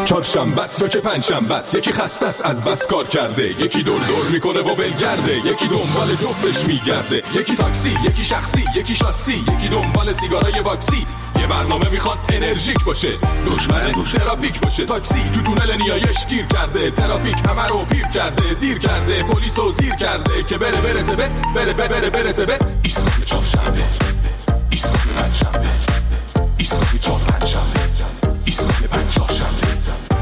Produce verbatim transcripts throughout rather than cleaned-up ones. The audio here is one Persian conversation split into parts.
چهارشنبه است یا که پنجشنبه است، یکی خسته است از بس کار کرده، یکی دور دور میکنه و ولگرده، یکی دنبال جفتش میگرده، یکی تاکسی، یکی شخصی، یکی شاسی، یکی دنبال سیگارای باکسی. یه برنامه میخواد انرژیک باشه، دشمن ترافیک باشه. تاکسی تو تونل نیایش گیر کرده، ترافیک همه رو پیر کرده، دیر کرده، پلیسو زیر کرده که بره برسه به بره بره بره برسه به ایستگاه چهارشنبه، ایستگاه پنجشنبه، ایستگاه چهار پنجشنبه، ایستگاه پنج چهارشنبه.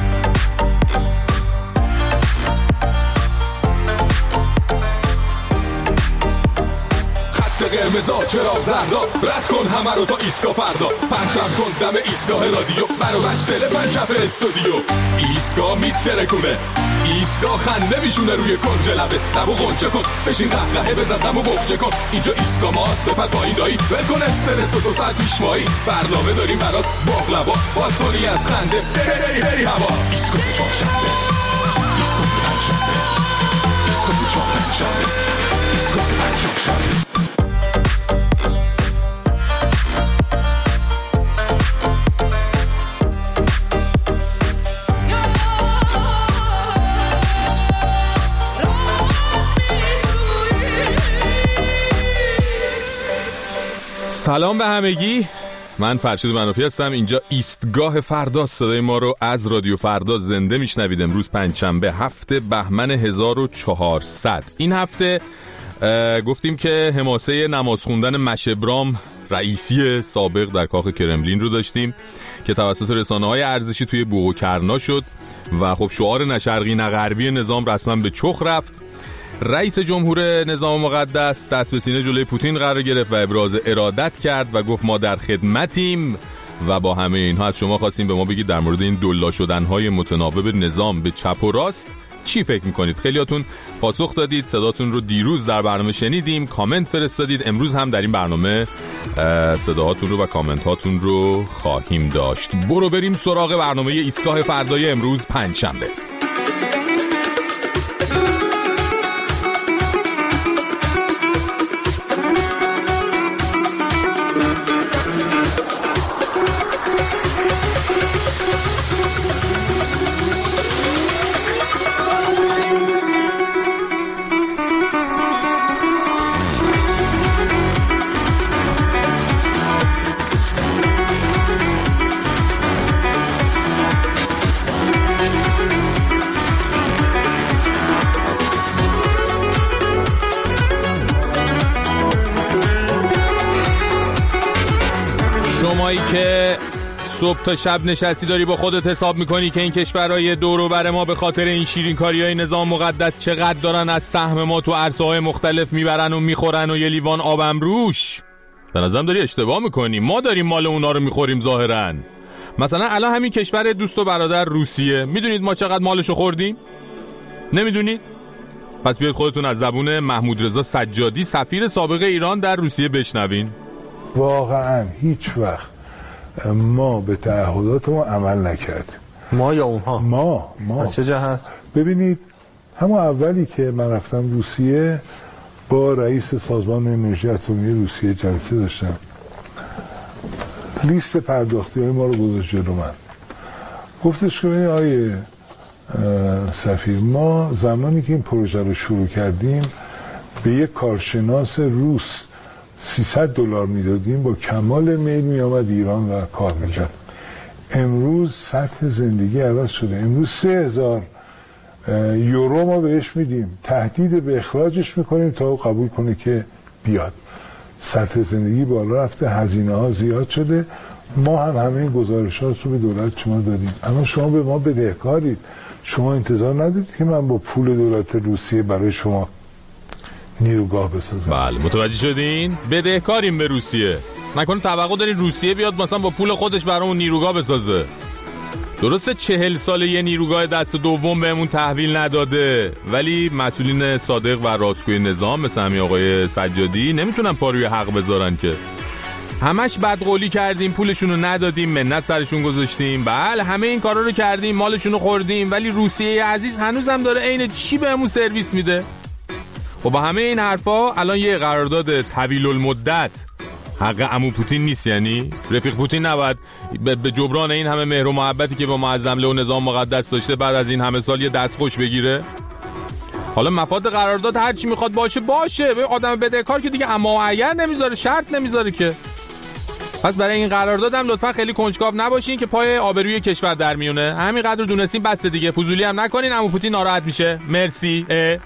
قرمزا چرا زردا، رد کن همه رو تا ایستگاه فردا، پرچم کن دم ایستگاه رادیو، منو بچ دل پنجف استودیو. ایستگاه میترکونه، ایستگاه خنده میشونه روی کنج لبه، لبو غنچه کن بشین قهقهه بزن دمو بخچه کن. اینجا ایستگاه ماست بپر پایین دایی، ول کن استرس و دو ساعت پیش مایی، برنامه داریم برات باقلوا، باز کنی از خنده بری بری بری هوا. ایستگاه چهارشنبه، ایستگاه پنجشنبه، ایستگاه چهار پنجشنبه، ایستگاه پنج چهارشنبه. سلام به همگی، من فرشید منافی هستم. اینجا ایستگاه فردا، صدای ما رو از رادیو فردا زنده میشنوید. امروز پنجشنبه هفته بهمن هزار و چهارصد. این هفته گفتیم که حماسه نماز خوندن مشبرام رئیسی سابق در کاخ کرملین رو داشتیم که توسط رسانه‌های ارزشی توی بوق و کرنا شد و خب شعار نه شرقی نه غربی نظام رسما به چخ رفت. رئیس جمهور نظام مقدس دست به سینه جلوی پوتین قرار گرفت و ابراز ارادت کرد و گفت ما در خدمتیم و با همه اینها از شما خواستیم به ما بگید در مورد این دلا شدن‌های متناوب نظام به چپ و راست چی فکر میکنید؟ خیلیاتون پاسخ دادید، صداتون رو دیروز در برنامه شنیدیم، کامنت فرستادید، امروز هم در این برنامه صداهاتون رو و کامنت هاتون رو خواهیم داشت. برو بریم سراغ برنامه ایستگاه فردای امروز پنجشنبه. شمایی که صبح تا شب نشستی داری با خودت حساب میکنی که این کشورهای دور و بر ما به خاطر این شیرین کاری های نظام مقدس چقدر دارن از سهم ما تو عرصه های مختلف میبرن و میخورن و یه لیوان آبم روش، به نظرم داری اشتباه میکنی. ما داریم مال اونا رو میخوریم ظاهرا. مثلا الان همین کشور دوست و برادر روسیه، میدونید ما چقدر مالشو خوردیم؟ نمیدونید؟ پس بیاید خودتون از زبون محمود رضا سجادی سفیر سابق ایران در روسیه بشنوین. واقعا هیچ وقت ما به تعهدات ما عمل نکردیم. ما یا اونها؟ ما ما از چه جهت؟ ببینید همون اولی که من رفتم روسیه با رئیس سازمان انرژی اتمی روسیه جلسه داشتم، لیست پرداختی های ما رو گذاشت جلو من، گفتش که ببینید آیه سفیر، ما زمانی که این پروژه رو شروع کردیم به یک کارشناس روس سیصد دلار میدادیم، با کمال میل می آمد ایران و کار میکرد. امروز سطح زندگی عوض شده، امروز سه هزار یورو ما بهش میدیم، تهدید به اخراجش میکنیم تا او قبول کنه که بیاد. سطح زندگی بالا رفته، هزینه ها زیاد شده. ما هم همه این گزارشات رو به دولت شما دادیم، اما شما به ما بدهکارید. شما انتظار ندارید که من با پول دولت روسیه برای شما نیروگاه بسازم. بله متوجه شدین؟ بدهکاریم به روسیه. نکنه توقع دارین روسیه بیاد مثلا با پول خودش برامون نیروگاه بسازه. درسته چهل ساله یه نیروگاه دست دوم بهمون تحویل نداده، ولی مسئولین صادق و راستگوی نظام مثل همین آقای سجادی نمیتونن پا روی حق بذارن که. همش بدقولی کردیم، پولشون رو ندادیم، منت سرشون گذاشتیم، بله همه این کارا رو کردیم، مالشون رو خوردیم، ولی روسیه عزیز هنوزم داره عین چی بهمون سرویس میده. و با همه این حرفا الان یه قرارداد طویل المدت حق عمو پوتین نیست؟ یعنی رفیق پوتین نباید به جبران این همه مهر و محبتی که با معظم له و نظام مقدس داشته بعد از این همه سال یه دستخوش بگیره؟ حالا مفاد قرارداد هر چی میخواد باشه باشه، به آدم بدهکار که دیگه اما اگر نمیذاره، شرط نمیذاره که. پس برای این قرارداد هم لطفا خیلی کنجکاو نباشین که پای آبروی کشور در میونه. همینقدر دونستین بس دیگه، فضولی هم نکنین، عمو پوتین ناراحت میشه. مرسی.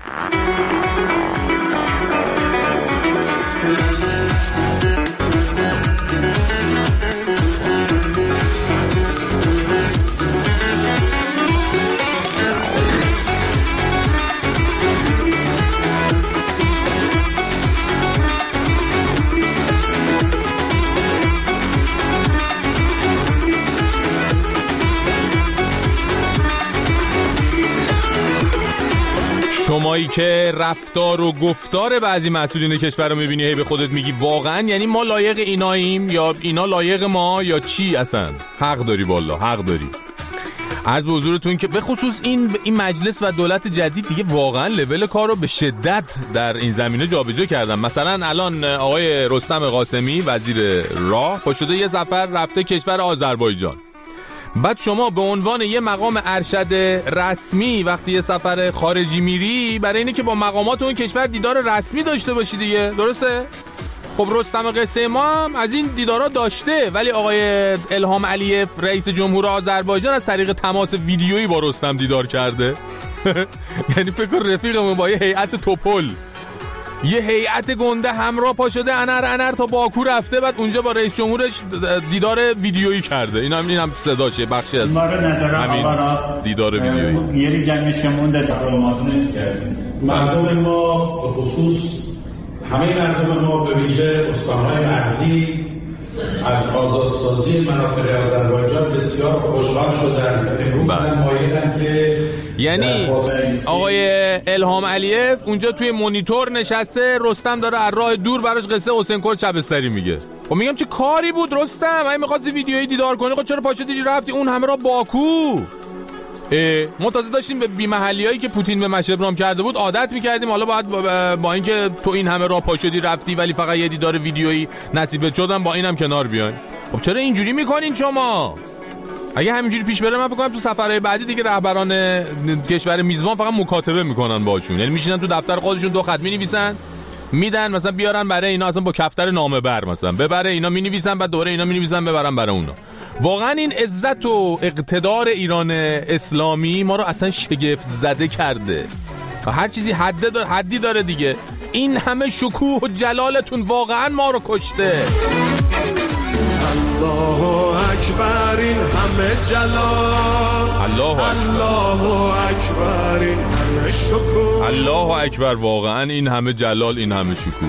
شمایی که رفتار و گفتار بعضی مسئولین کشور رو میبینی هی به خودت میگی واقعا یعنی ما لایق ایناییم یا اینا لایق ما یا چی؟ اصلا حق داری، والله حق داری. عرض به حضورتون که به خصوص این این مجلس و دولت جدید دیگه واقعا لول کار رو به شدت در این زمینه جابجا کردن. مثلا الان آقای رستم قاسمی وزیر راه پا شده یه سفر رفته کشور آذربایجان. بعد شما به عنوان یه مقام ارشد رسمی وقتی یه سفر خارجی میری برای اینه که با مقامات اون کشور دیدار رسمی داشته باشی دیگه، درسته؟ خب رستم قصه ما هم از این دیدارا داشته، ولی آقای الهام علیف رئیس جمهور آذربایجان از طریق تماس ویدیویی با رستم دیدار کرده. یعنی فکر کن رفیقمون با یه هیئت توپل، یه هیئت گنده همراه پا شده انر انر تا باکو رفته، بعد اونجا با رئیس جمهورش دیدار ویدیویی کرده. این هم این هم صداشه، بخشی از همین دیدار ویدیویی. یه جمعش که مونده دیپلماسیش کردیم. مردم ما به خصوص همه مردم ما به ویژه استان‌های مرزی از آزادسازی مناطق آذربایجان بسیار خوشحال شدن. امروز مایلن که یعنی آقای الهام علیف اونجا توی مونیتور نشسته، رستم داره از راه دور براش قصه حسین کل شبستری میگه. خب میگم چه کاری بود رستم؟ اگه می‌خواستی ویدیویی دیدار کنی خب چرا پاشدی رفتی اون همه را باکو؟ ما تازه داشتیم به بی‌محلیایی که پوتین به مشهد ابرام کرده بود عادت می‌کردیم، حالا باید با اینکه تو این همه راه پاشدی رفتی ولی فقط یه دیدار ویدیویی نصیبت شدن با اینم کنار بیاین. خب چرا اینجوری میکنین شما؟ اگه همینجوری پیش بره من فکر کنم تو سفرهای بعدی دیگه رهبران کشور میزبان فقط مکاتبه میکنن باشون، یعنی میشینن تو دفتر خودشون دو خط مینویسن میدن، مثلا بیارن برای اینا اصلا با کفتر نامه بر مثلا ببره، اینا مینویسن بعد دوره اینا مینویسن ببرن برای اونا. واقعا این عزت و اقتدار ایران اسلامی ما رو اصلا شگفت زده کرده. هر چیزی حد دا حدی داره دیگه. این همه شکوه و جلالتون واقعا ما رو کشته. الله اکبر، این همه جلال، الله الله اکبر، این همه شکوه، الله اکبر، واقعا این همه جلال، این همه شکوه.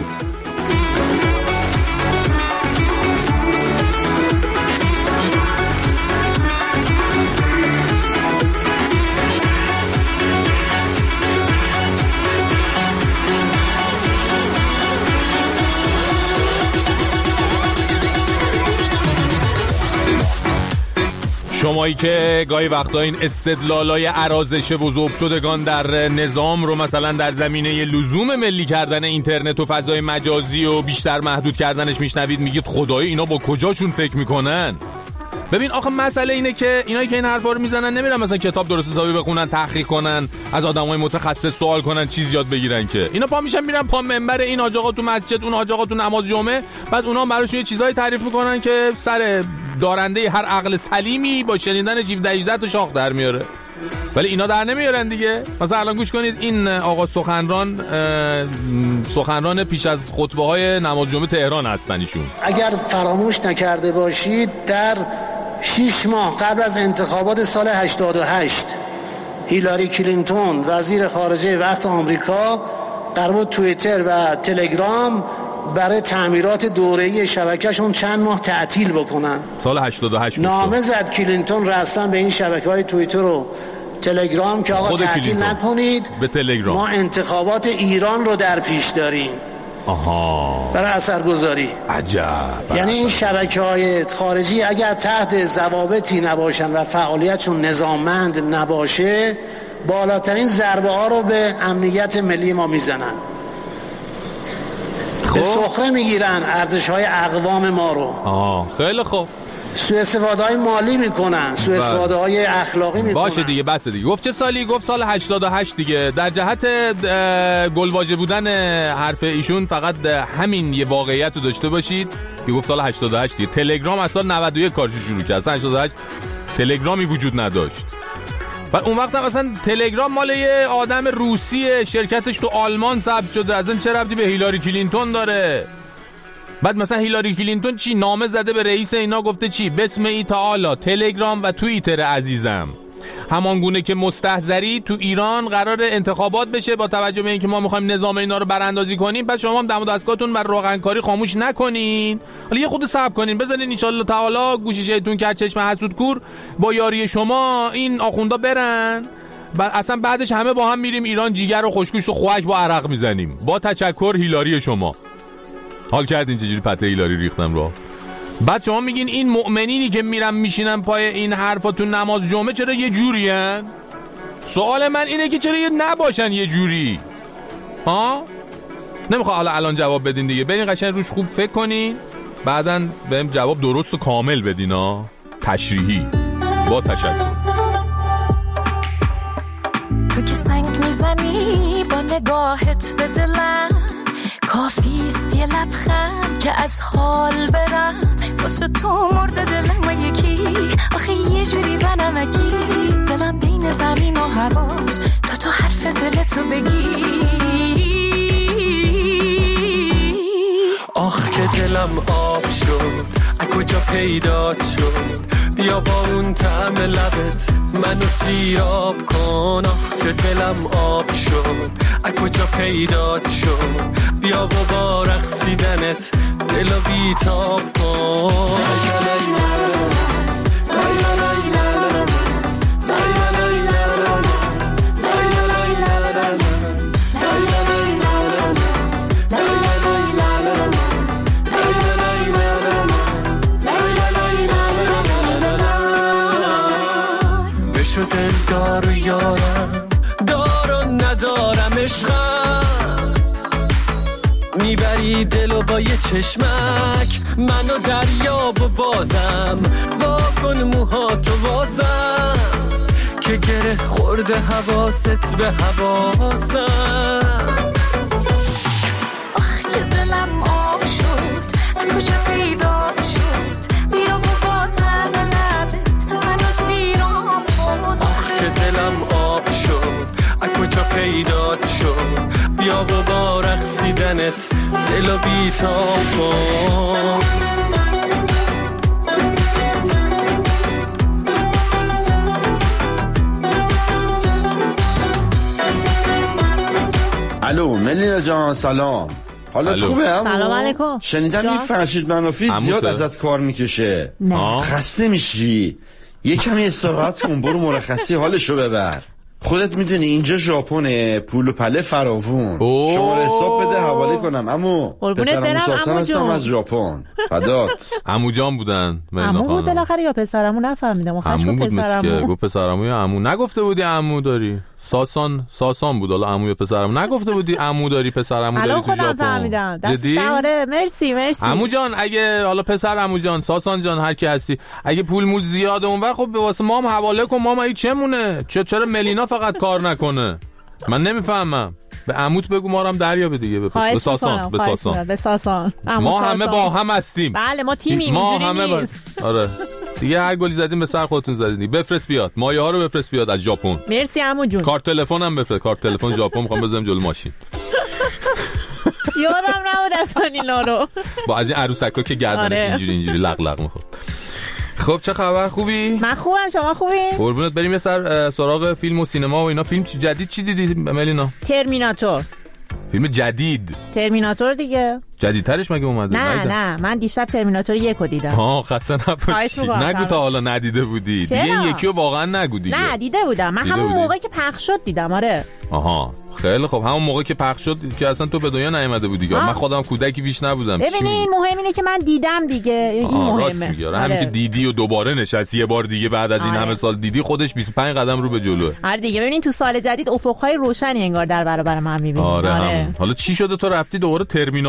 شمایی که گاهی وقتا این استدلالای ارازش بزرگ شدگان در نظام رو مثلا در زمینه لزوم ملی کردن اینترنت و فضای مجازی و بیشتر محدود کردنش میشنوید، میگید خدای اینا با کجاشون فکر میکنن؟ ببین آخه مسئله اینه که اینایی که این حرفا رو میزنن نمیرن مثلا کتاب درست حسابی بخونن، تحقیق کنن، از آدمای متخصص سوال کنن، چیز یاد بگیرن، که اینا پا میشن میرن پا منبر این حاج آقا تو مسجد، اون حاج آقا تو نماز جمعه، بعد اونا براشون یه چیزایی تعریف میکنن که سر دارنده هر عقل سلیمی با شنیدن هجده هجده تا شاخ در میاره. ولی اینا در نمیارن دیگه. مثلا الان گوش کنید این آقا سخنران سخنران پیش از خطبه های نماز جمعه تهران هستن ایشون. اگر فراموش نکرده باشید در شش ماه قبل از انتخابات سال هشتاد و هشت هیلاری کلینتون وزیر خارجه وقت آمریکا قرار بود توییتر و تلگرام برای تعمیرات دوره‌ای شبکه‌شون چند ماه تعطیل بکنن. سال هشتاد و هشت نامه زد کلینتون رسما به این شبکه‌های توییتر و تلگرام که آقا تعطیل نکنید، به تلگرام ما انتخابات ایران رو در پیش داریم. آها، برای اثرگذاری. عجب. یعنی این شبکه‌های خارجی اگر تحت ضوابطی نباشن و فعالیتشون نظاممند نباشه، بالاترین ضربه ها رو به امنیت ملی ما میزنن. به سخره میگیرن ارزش‌های اقوام ما رو. آه خیلی خوب. سوء استفاده‌های مالی میکنن، سوء استفاده‌های اخلاقی میکنن. باشه دیگه، بس دیگه. گفت چه سالی؟ گفت سال هشتاد و هشت دیگه. در جهت گلواژه بودن حرف ایشون فقط همین یه واقعیت رو داشته باشید که گفت سال هشتاد و هشت دیگه. تلگرام از سال نود و یک کارش شروع کرد. اصلا هشتاد و هشت تلگرامی وجود نداشت. بعد اون وقت هم اصلا تلگرام مال یه آدم روسیه، شرکتش تو آلمان ثبت شده. اصلا چه ربطی به هیلاری کلینتون داره؟ بعد مثلا هیلاری کلینتون چی نامه زده به رئیس اینا، گفته چی؟ بسم ای تعالی تلگرام و توییتر عزیزم، همان گونه که مستحضری تو ایران قرار انتخابات بشه با توجه به اینکه ما میخوایم نظام اینا رو براندازی کنیم، بعد شما هم دم و دستگاهتون بر روغنکاری خاموش نکنین. حالا یه خود صبر کنین، بذارین ان شاءالله تعالی گوشی شیطون که چشم حسود کور با یاری شما این آخوندا برن. بعد اصلا بعدش همه با هم میریم ایران، جیگر و خوشگوشت و خوک با عرق میزنیم. با تشکر هیلاری شما. حال کردین چجوری پته هیلاری ریختم رو؟ بعد شما میگین این مؤمنینی که میرن میشینن پای این حرفا تو نماز جمعه چرا یه جوری هن؟ سوال من اینه که چرا یه نباشن یه جوری؟ ها؟ نمیخواه حالا الان جواب بدین دیگه، برین قشنگ روش خوب فکر کنین، بعداً بهم جواب درست و کامل بدین ها، تشریحی. با تشکر. تو که سنگ میزنی با نگاهت به دلم، کافیست یه لبخند که از حال برم. واسه تو مرد دلم و یکی آخه یه جوری بنمکی، دلم بین زمین و هواست تا تو حرف دلتو بگی. آخ که دلم آب شد، از کجا پیدا شد؟ بیا با اون طعم لبت منو سیراب کن. آخ که دلم آب شد، از کجا پیدا شد؟ بیا و با رقصیدنت دلو بیتاب کن. بشو دلدار و یارم، دار و ندارم عشقم، میبری دلو با یه چشمک منو دریاب و بازم. واکن موهاتو واسم که گره خورده حواست به حواسم. آخ که دلم آب شد، از کجا پیدا شد؟ بیا و با طعم لبت منو سیراب کن. آخ که دلم آب شد، از کجا پیدا شد؟ بیا و با رقصیدنت دلو بیتاب کن. الو ملینا جان سلام، حالت خوبه؟ سلام علیکم. شنیدم این فرشید منافی زیاد ازت کار میکشه، خسته میشی، یه کمی استراحت کن، برو مرخصی حالشو ببر. خودت میدونی اینجا ژاپنه، پول و پله فراوون. شماره حساب بده حواله کنم. عمو پسرمو ساسان هستم از ژاپن. فدات. عمو جان بودن. عمو بود بالاخره یا پسرمو؟ نفهمیدم. عمو بود مسکه. گفت پسرمو یا عمو. نگفته بودی عمو داری؟ ساسان ساسان بود. حالا عمو یا پسرمو نگفته بودی عمو داری پسرمو داری تو ژاپن. فهمیدم. جدی؟ آره مرسی مرسی. عمو جان اگه حالا پسر عمو جان ساسان جان هر کی هستی، اگه پول مول زیاده اونور خب واسه ما هم حواله کن، ما ما چمونه؟ چرا ملینا فقط کار نکنه؟ من نمیفهمم. به عموت بگو ما رو هم دریابه دیگه. به ساسان به ساسان به ساسان ما همه با هم هستیم. بله ما تیمیم. ما همه باز. آره دیگه هر گلی زدین به سر خودتون زدین. بفرست بیاد مایه ها رو بفرست بیاد از ژاپن. مرسی عمو جون. کارت تلفنم بفرست. کارت تلفن ژاپن میخوام بزنم جلوی ماشین. یادم نبود اصلا اینا رو. با از این عروسکا که گردنش اینجوری اینجوری لق لق میخواد. خب چه خبر؟ خوبی؟ من خوبم، شما خوبی؟ قربونت بریم. یه سر سراغ فیلم و سینما و اینا. فیلم چی جدید چی دیدی ملینا؟ ترمیناتور. فیلم جدید؟ ترمیناتور دیگه. جدیدترش مگه اومده؟ نه نه, نه من دیشب ترمیناتور یکو دیدم. ها خسته نباشی. نگو تا حالا ندیده بودی. چرا؟ دیگه یکی رو واقعا نگو دیگه. نه دیده بودم. من همون موقع که پخش شد دیدم. آره. آها خیلی خب. همون موقع که پخش شد که اصلا تو به دنیا نیومده بودی. من خودم کودکی بیش نبودم. ببینین مهم اینه که من دیدم دیگه. این مهمه. آره. همین که دیدی و دوباره نشستی یه بار دیگه بعد از این آره. همه سال دیدی، خودش بیست و پنج قدم رو به جلوه. آره دیگه. ببینین تو سال جدید افق‌های روشنی انگار در برابر من می‌بینیم. آره, آره. حالا چی شده تو رفتی دوباره ترمیناتور دیدی؟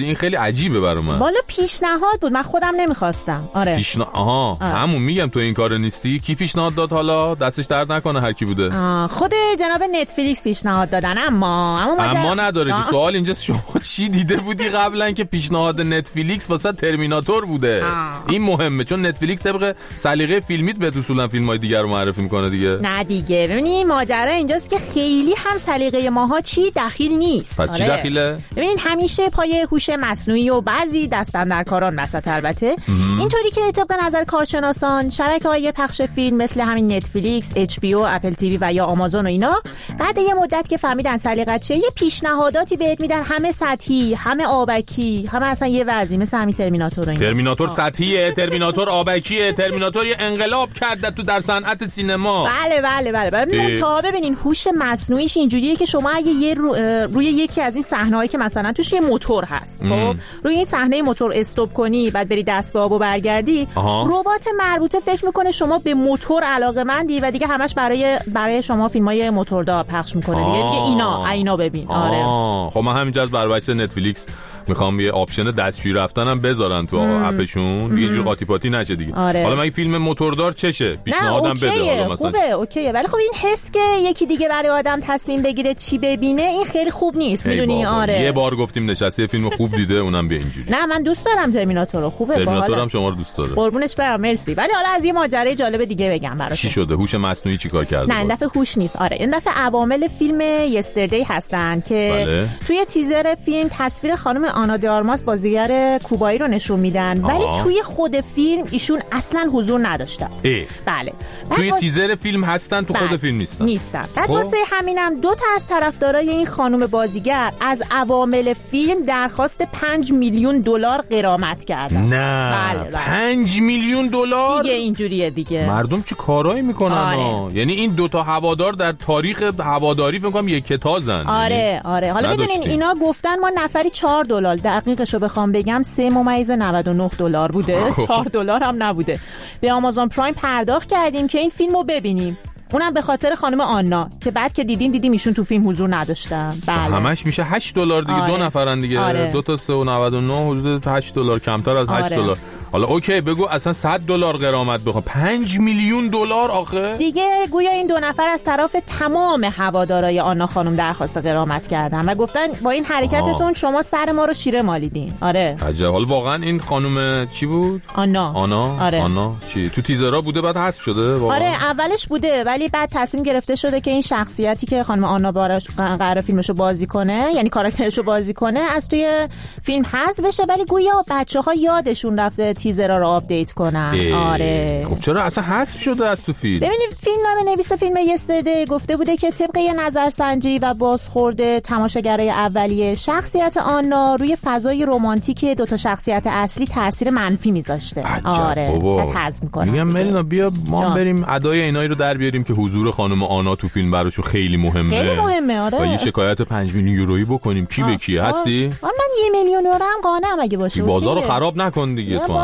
بودی؟ این خیلی عجیبه برای من. والا پیشنهاد بود، من خودم نمیخواستم. آره پیشنا... آها آه. همون میگم تو این کارو نیستی. کی پیشنهاد داد؟ حالا دستش درد نکنه هر کی بوده. آه. خود جناب نتفلیکس پیشنهاد دادن. اما اما, اما نداره که سوال اینجا شما چی دیده بودی قبلا که پیشنهاد نتفلیکس واسه ترمیناتور بوده؟ آه. این مهمه چون نتفلیکس طبق سلیقه فیلمیت به اصولا فیلم‌های دیگر رو معرفی میکنه دیگه. نه دیگه ببینید ماجرا اینجاست که خیلی هم سلیقه ماها چی دخیل نیست. پس چی دخیله؟ ببینید همیشه پای هوش مصنوعی و بعضی دست‌اندرکاران وسط البته ام. اینطوری که طبق نظر کارشناسان شبکه‌های پخش فیلم مثل همین نتفلیکس، اچ پی او، اپل تیوی و یا آمازون و اینا بعد یه مدت که فهمیدن سلیقه چیه یه پیشنهاداتی بهت میدن، همه سطحی، همه آبکی، همه اصلا یه وضعی مثل همین ترمیناتور و اینا. ترمیناتور سطحیه، ترمیناتور آبکیه، ترمیناتور یه انقلاب کرده تو در صنعت سینما. بله بله بله. ببینید تا ببینین هوش مصنوعیش اینجوریه که شما اگه یه رو، روی یکی از این صحنه‌هایی که مثلا توش یه موتور هست، خب روی این صحنه موتور استاپ کنی بعد بری دست به آب و برگردی، ربات مربوطه فکر میکنه شما به موتور علاقه‌مندی و دیگه همش برای برای شما فیلمای موتوردار پخش میکنه دیگه. دیگه اینا اینا ببین. آره خب من همینجا از برابچ نتفلیکس میخوام یه آپشن دستشویی رفتنم بذارن تو اپشون دیگه اینجوری قاطی پاتی نشه دیگه. آره. حالا من فیلم موتوردار چشه پیشنهادم بده حالا مثلا. خوبه اوکیه ولی خب این حس که یکی دیگه برای آدم تصمیم بگیره چی ببینه این خیلی خوب نیست میدونی. آره یه بار گفتیم نشسته فیلم خوب دیده اونم بیا اینجوری. نه من دوست دارم ترمیناتور رو. خوبه ترمیناتورم شما رو دوست داره. قربونش برم مرسی. ولی حالا از یه ماجرای جالب دیگه بگم براتون. چی شده؟ هوش مصنوعی چیکار کرده؟ نه این دفعه هوش نیست. آره این دفعه عوامل فیلم یستردی هستن که بله. توی تیزر فیلم تصویر خانم آنا دی آرماس بازیگر کوبایی رو نشون میدن ولی آه. توی خود فیلم ایشون اصلا حضور نداشتن. ای. بله توی باز... تیزر فیلم هستن تو بله. خود فیلم نیستن نیستن. بعد واسه همینم دو تا از طرفدارای این خانم بازیگر از عوامل فیلم درخواست پنج میلیون دلار غرامت کردن. نه بله بله. پنج میلیون دلار دیگه اینجوریه دیگه. مردم چه کارایی میکنن؟ آره. یعنی این دو تا هوادار در تاریخ هواداری فکر کنم یک کتازن. آره یعنی آره حالا ببینین اینا گفتن ما نفری چهار دلار دقیقشو بخوام بگم سه ممیز نود و نه دلار بوده. چهار دلار هم نبوده. به آمازون پرایم پرداخت کردیم که این فیلمو ببینیم. اونم به خاطر خانم آنا که بعد که دیدیم دیدیم ایشون تو فیلم حضور نداشتن. بله همش میشه هشت دلار دیگه. آره. دو نفرن دیگه. آره. دو تا سه و نود و نه حدود هشت دلار کمتر از هشت دلار. حالا اوکی بگو اصلا صد دلار غرامت بخواد. پنج میلیون دلار آخه دیگه گویا این دو نفر از طرف تمام هوادارای آنا خانم درخواست غرامت کردن و گفتن با این حرکتتون آه. شما سر ما رو شیره مالیدین. آره عجب. حالا واقعا این خانم چی بود؟ آنا. آنا آره. آنا چی تو تیزرها بوده بعد حذف شده واقعا؟ آره اولش بوده ولی بعد تصمیم گرفته شده که این شخصیتی که خانم آنا باراش قرار فیلمشو بازی کنه یعنی کاراکترشو بازی کنه از توی فیلم حذف بشه ولی گویا بچه‌ها یادشون رفته تیزرها رو آپدیت کنن. ای. آره خب چرا اصلا حذف شده از تو فیلم؟ ببینید فیلمنامه نویس فیلم یستردی گفته بوده که طبق یه نظرسنجی و بازخورد تماشاگرای اولیه شخصیت آنا روی فضای رمانتیک دو تا شخصیت اصلی تاثیر منفی میذاشته. آره حذف میکنه. میگم ملینا بیا ما جان. بریم ادای اینایی رو در بیاریم که حضور خانم آنا تو فیلم براشون خیلی مهمه. خیلی مهمه. آره و یه شکایت پنج میلیون یورویی بکنیم. کی به کیه هستی؟ من یه میلیون یورو هم قانعم اگه باشه. بازارو خراب نکن دیگه تو.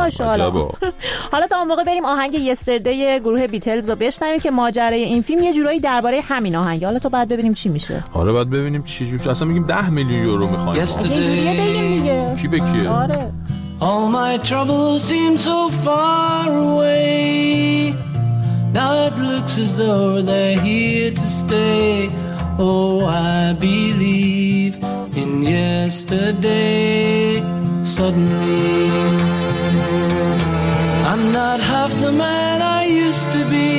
حالا تا اون موقع بریم آهنگ یستردی گروه بیتلز رو بشنویم که ماجرای این فیلم یه جورایی درباره همین آهنگ. حالا تو بعد ببینیم چی میشه. آره بعد ببینیم چی میشه. اصلا میگیم ده میلیون یورو میخوایم. اینجوریه بگیم دیگه. کی به کیه؟ آره. All my troubles seem so far away. Now it looks as though they're here to stay. Oh, I believe in yesterday. Suddenly I'm not half the man I used to be.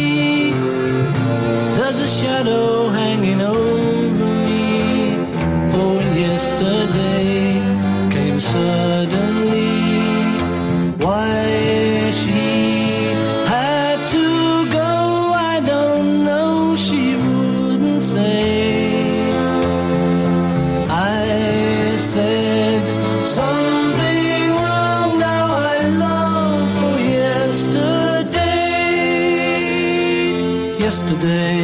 There's a shadow hanging over me. Oh, yesterday came suddenly. Why she had to go, I don't know. She wouldn't say. I said something wrong. Now I long for yesterday. Yesterday,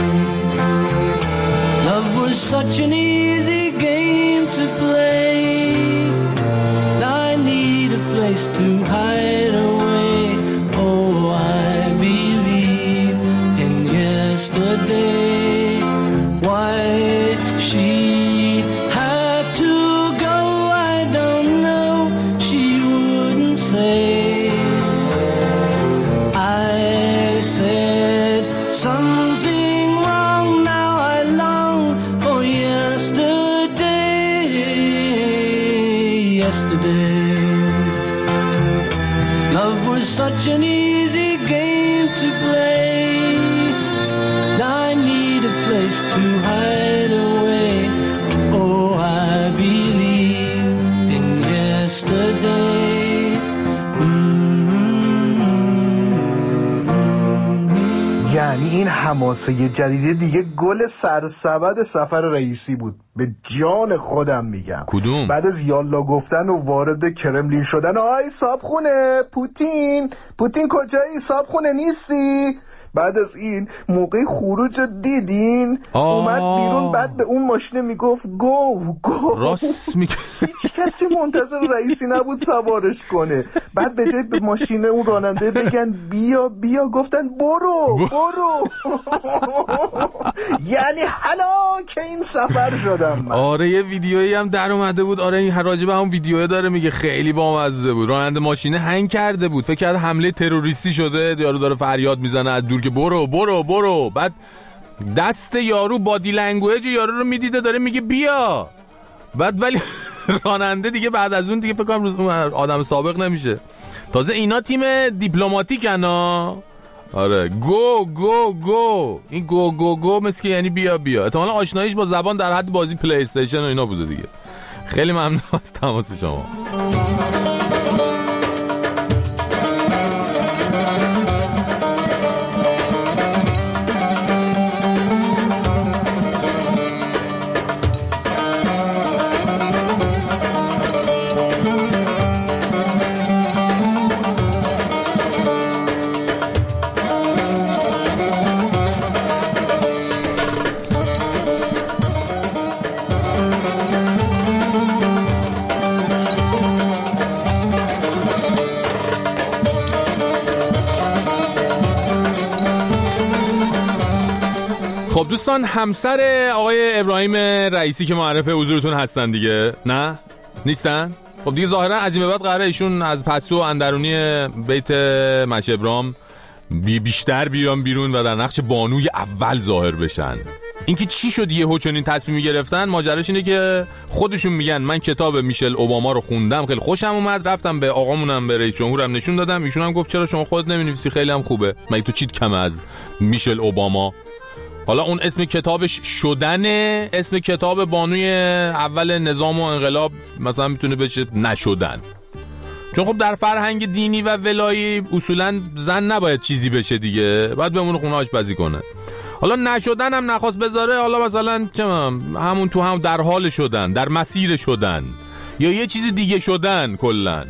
love was such an easy game to play. Now I need a place to hide away. Oh, I believe in yesterday. Why she had to go, I don't something wrong. Now I long for yesterday, yesterday. Love was such an easy game to play. Now I need a place to hide away. Oh, I believe in yesterday. یعنی این حماسه جدیده دیگه گل سرسبد سفر رئیسی بود، به جان خودم میگم. کدوم؟ بعد از یالا گفتن و وارد کرملین شدن، آی صابخونه پوتین پوتین کجایی؟ صابخونه نیستی؟ بعد از این موقع خروج دیدین آه. اومد بیرون، بعد به اون ماشینه میگفت گو گو. راست میگه. هیچ کسی منتظر رئیسی نبود سوارش کنه. بعد به جای به ماشینه اون راننده بگن بیا بیا گفتن برو برو. یعنی حالا که این سفر شدم من. آره یه ویدیویی هم در اومده بود. آره این راجع به همون ویدیوه داره میگه، خیلی بامزه بود. راننده ماشینه هنگ کرده بود، فکر کرد حمله تروریستی شده، یارو داره فریاد میزنه از دور که برو برو برو. بعد دست یارو بادی لنگویج یارو رو میدیده داره میگه بیا. بعد ولی راننده دیگه بعد از اون دیگه فکر کنم آدم سابق نمیشه. تازه اینا تیم دیپلماتیکن ها. آره گو گو گو. این گو گو گو مثل که یعنی بیا بیا. احتمالاً آشناییش با زبان در حد بازی پلی استیشن و اینا بوده دیگه. خیلی ممنون از تماس شما. خب دوستان، همسر آقای ابراهیم رئیسی که معرف حضورتون هستن دیگه، نه؟ نیستن؟ خب دیگه ظاهرا از این به بعد قراره ایشون از پسو اندرونی بیت مشه ابراهیم بی بیشتر بیان بیرون و در نقش بانوی اول ظاهر بشن. اینکه چی شد یهو چنین تصمیمی گرفتن، ماجراش اینه که خودشون میگن من کتاب میشل اوباما رو خوندم، خیلی خوشم اومد، رفتم به آقامونم به رئیس جمهورم نشون دادم، ایشون هم گفت چرا شما خودت نمی‌نویسی، خیلی هم خوبه، مگه تو چیت کم از میشل اوباما. حالا اون اسم کتابش شدنه، اسم کتاب بانوی اول نظام و انقلاب مثلا میتونه بشه نشدن، چون خب در فرهنگ دینی و ولایی اصولا زن نباید چیزی بشه دیگه، باید بمونه خونه آشپزی کنه. حالا نشدن هم نخواست بذاره، حالا مثلا چه همون تو هم در حال شدن، در مسیر شدن، یا یه چیزی دیگه شدن کلن،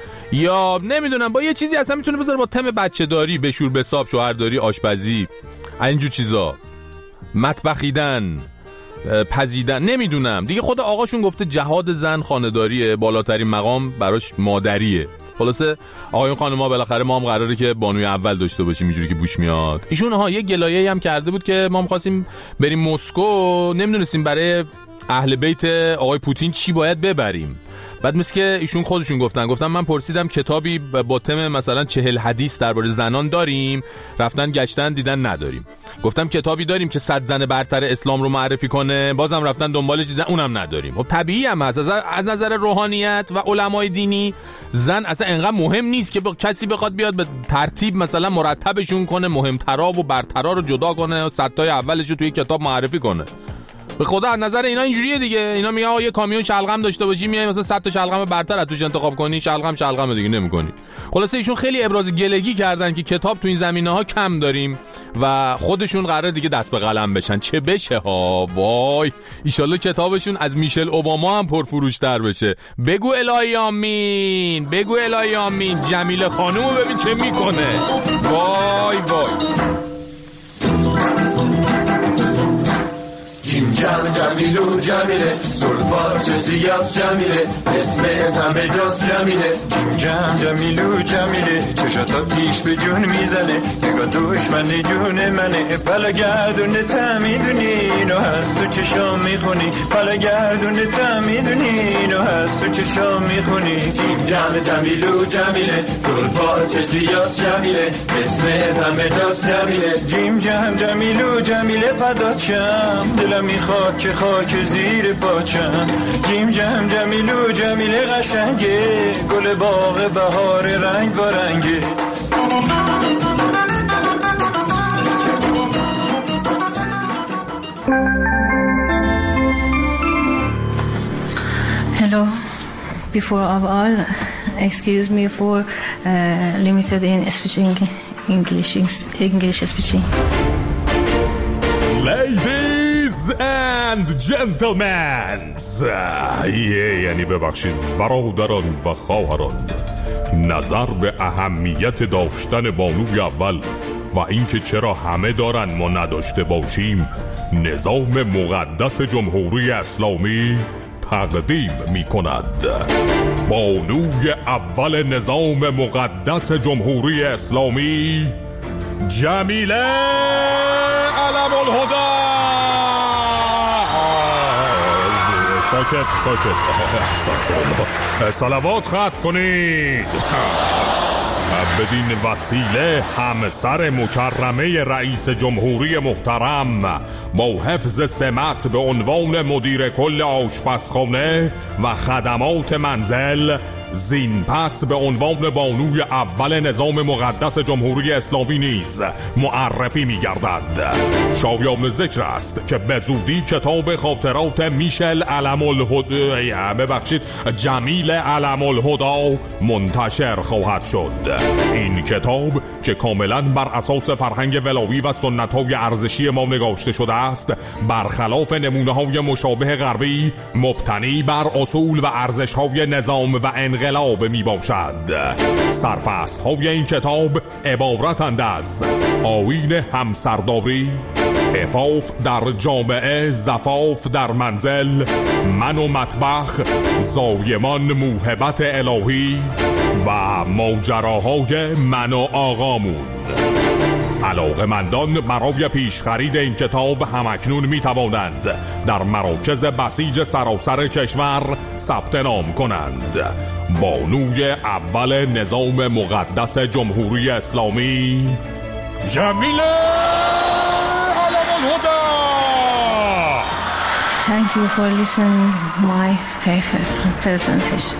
یا نمیدونم با یه چیزی اصلا میتونه بذاره با تم بچه داری، بشور بساب، شوهرداری، آشپزی، اینجور چیزا، مطبخیدن، پزیدن، نمیدونم دیگه. خود آقاشون گفته جهاد زن خانه‌داریه، بالاترین مقام براش مادریه. خلاصه آقایون خانم‌ها بالاخره ما هم قراره که بانوی اول داشته باشیم اینجوری که بوش میاد. ایشون ها یه گلایه‌ای هم کرده بود که ما می‌خواستیم بریم مسکو، نمیدونستیم برای اهل بیت آقای پوتین چی باید ببریم. بعد مثل که ایشون خودشون گفتن گفتن من پرسیدم کتابی با تم مثلا چهل حدیث درباره زنان داریم؟ رفتن گشتن دیدن نداریم. گفتم کتابی داریم که صد زن برتر اسلام رو معرفی کنه؟ بازم رفتن دنبالش دیدن اونم نداریم. خب طبیعی هم هست از نظر روحانیت و علمای دینی زن اصلا انقدر مهم نیست که با کسی بخواد بیاد به ترتیب مثلا مرتبشون کنه، مهمترا و برترا رو جدا کنه و صدتای اولش رو توی کتاب معرفی کنه. به خدا از نظر اینا اینجوریه دیگه. اینا میگن آقا یه کامیون شلغم داشته باشی، میای مثلا صد تا شلغم برتر از توش انتخاب کنی، شلغم شلغم دیگه نمی‌کنی. خلاصه ایشون خیلی ابراز گلگی کردن که کتاب تو این زمینه‌ها کم داریم و خودشون قراره دیگه دست به قلم بشن. چه بشه ها، وای ان کتابشون از میشل اوباما هم پرفروش‌تر بشه. بگو الهی آمین، بگو الهی آمین. جمیله خانومو ببین چه میکنه، وای وای. جیم جم جم جمیلو جمیله زلفات چه سیاس جمیله اسمت همه جاست جمیله جیم جم جمیلو جمیله چشاتا تیش به جون میزنه نگاه دشمن جون منه پلا گردونه تا میدونی اینو هست تو چشام میخونی پلا گردونه تا میدونی اینو هست تو چشام میخونی جیم جم جمیلو جمیله زلفات چه سیاس جمیله اسمت همه جاست جمیله جیم جم جمیلو جمیله فداچم دلم میخواد که خاک زیر پاچم جیم جم جمیلو جمیله قشنگه گل باغ بهار رنگ با رنگه Hello. Before of all, excuse me for uh, limited in speaking English English speaking. Ladies and gentlemen. یه یعنی ببخشید برادران و خواهران، نظر به اهمیت داشتن بانوی اول و اینکه چرا همه دارن ما نداشته باشیم، نظام مقدس جمهوری اسلامی تقدیم می کند بانوی اول نظام مقدس جمهوری اسلامی، جمیله علم الهدی. ساکت ساکت صلوات ختم کنید. بدین وسیله همسر مکرمه رئیس جمهوری محترم با حفظ سمت به عنوان مدیر کل آشپزخانه و خدمات منزل، زین پس به عنوان بانوی اول نظام مقدس جمهوری اسلامی نیز معرفی می گردد. شایان ذکر است که به زودی کتاب خاطرات میشل علم الهدی ببخشید جمیل علم الهدی منتشر خواهد شد. این کتاب که کاملا بر اساس فرهنگ ولایی و سنت‌های ارزشی ما نگاشته شده است، برخلاف نمونه‌های مشابه غربی مبتنی بر اصول و ارزش‌های نظام و انقلاب می باشد. سرفصل‌های این کتاب عبارتند از آیین همسرداری، عفاف در جامعه، زفاف در منزل، من و مطبخ، زایمان موهبت الهی و ماجراهای من و آقامون. علاقه‌مندان برای پیش خرید این کتاب همکنون می توانند در مراکز بسیج سراسر کشور ثبت نام کنند. بانوی اول نظام مقدس جمهوری اسلامی، جمیله علم الهدی. Thank you for listening my presentation.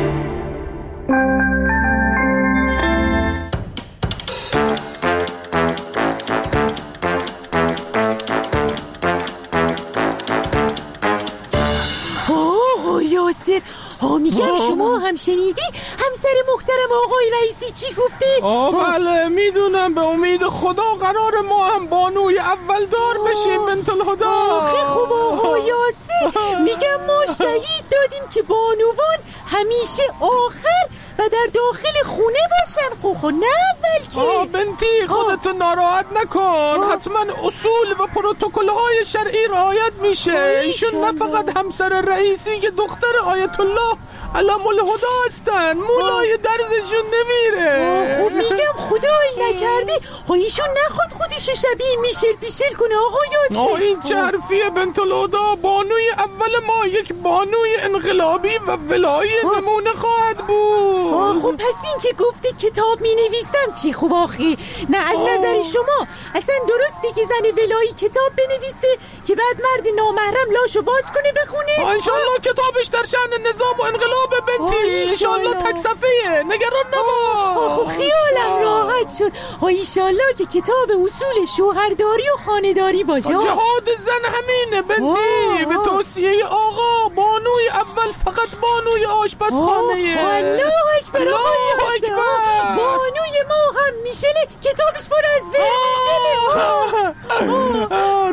ها میگم شما هم شنیدی همسر محترم آقای رئیسی چی گفته؟ آه بله میدونم، به امید خدا قرار ما هم بانوی اول دار بشیم بنت الهدی. آخه خوب آقا یاسر، میگم ما شهید دادیم که بانوان همیشه آخر و در داخل خونه باشن. خب خب نه اول که. آه بنتی خودتو ناراحت نکن. آه. حتما اصول و پروتکل‌های شرعی رعایت میشه. ایشون نه فقط همسر رئیسی که دختر آیت الله علم الهدی هستن، مولای درزشون نمیره. خب میگم خدایی نکرده ها ایشون نخواد خودشو شبیه میشل پیشل کنه آقا یاسر. آه این چه حرفیه بنت الهدی؟ بانوی اول ما یک بانوی انقلابی و ولایی نمونه خواهد بود. آه خب پس این که گفته کتاب می نویسم چی خوب آخی؟ نه از آه. نظر شما اصلا درسته که زن ولایی کتاب بنویسه که بعد مرد نامحرم لاشو باز کنه بخونه؟ انشالله کتابش در شأن نظام و انقلاب بنتی، انشالله تک صفحه، نگران نباش. خب خیالم راحت شد. ها ایشالله که کتاب اصول شوهرداری و خانه‌داری باشه. جهاد زن همینه بنتی، به توصیه آقا بانوی اول فقط بانوی آشپزخانه. الله اکبر، الله اکبر. بانوی ما هم میشله کتابش پر از ور میشله. توی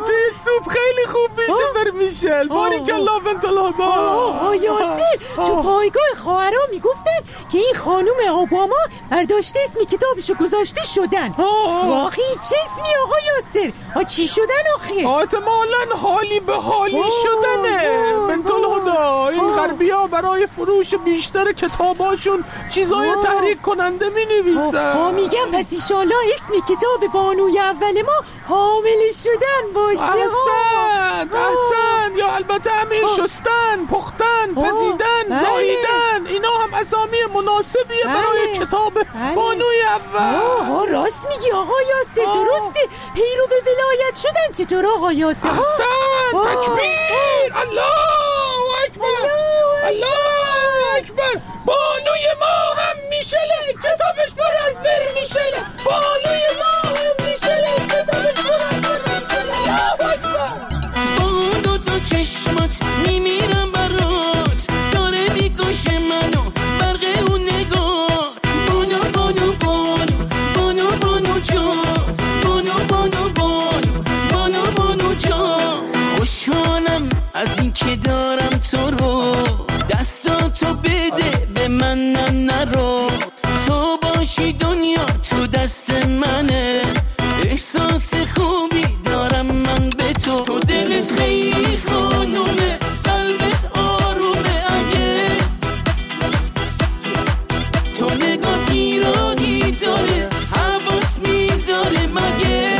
سوپ خیلی خوب میشه ورمیشل. باریکالله بنت الهدی. آقا یاسر تو پایگاه خواهرا میگفتن که این خانم اوباما برداشته اسمی کتابشو گذاشته شدن. واقعی چه اسمی آقا یاسر؟ آ چی شدن آخه؟ احتمالاً حالی به حالی شدنه بنت الهدی. این غربی‌ها برای فروش بیشتر کتاباشون چیزای تحریک کننده می‌نویسن. ها میگم پس ایشالا اسم کتاب بانوی اول ما حامل شدن باشه. احسن احسن. یا البته همین شستن، پختن، پزیدن، زاییدن، اینا هم اسامی مناسبیه برای کتاب بانوی اول. آها راست میگی آقا یاسر، درسته. پیرو به ولایت شدن چطور آقا یاسر؟ احسن. تکبیر. الله اکبر. الله اکبر. بانوی ما هم میشله کتابش پر از ورمیشله. بانوی ما هم میشله کتابش پر از ورمیشله. الله اکبر. با دو تا چشمات میمیرم برات، داره میکشه منو برق اون نگاه. بانو بانو بانو بانو بانو جان، بانو بانو بانو بانو بانو جان. خوشحالم از این که دارم تو رو، دستاتو بده به من نرو. تو باشی دنیا تو دست منه، احساس خوبی دارم من به تو. تو دلت خیلی خانومه، قلبت آرومه، اگه تو نگاه ایرانی داره حواس میذاره مگه.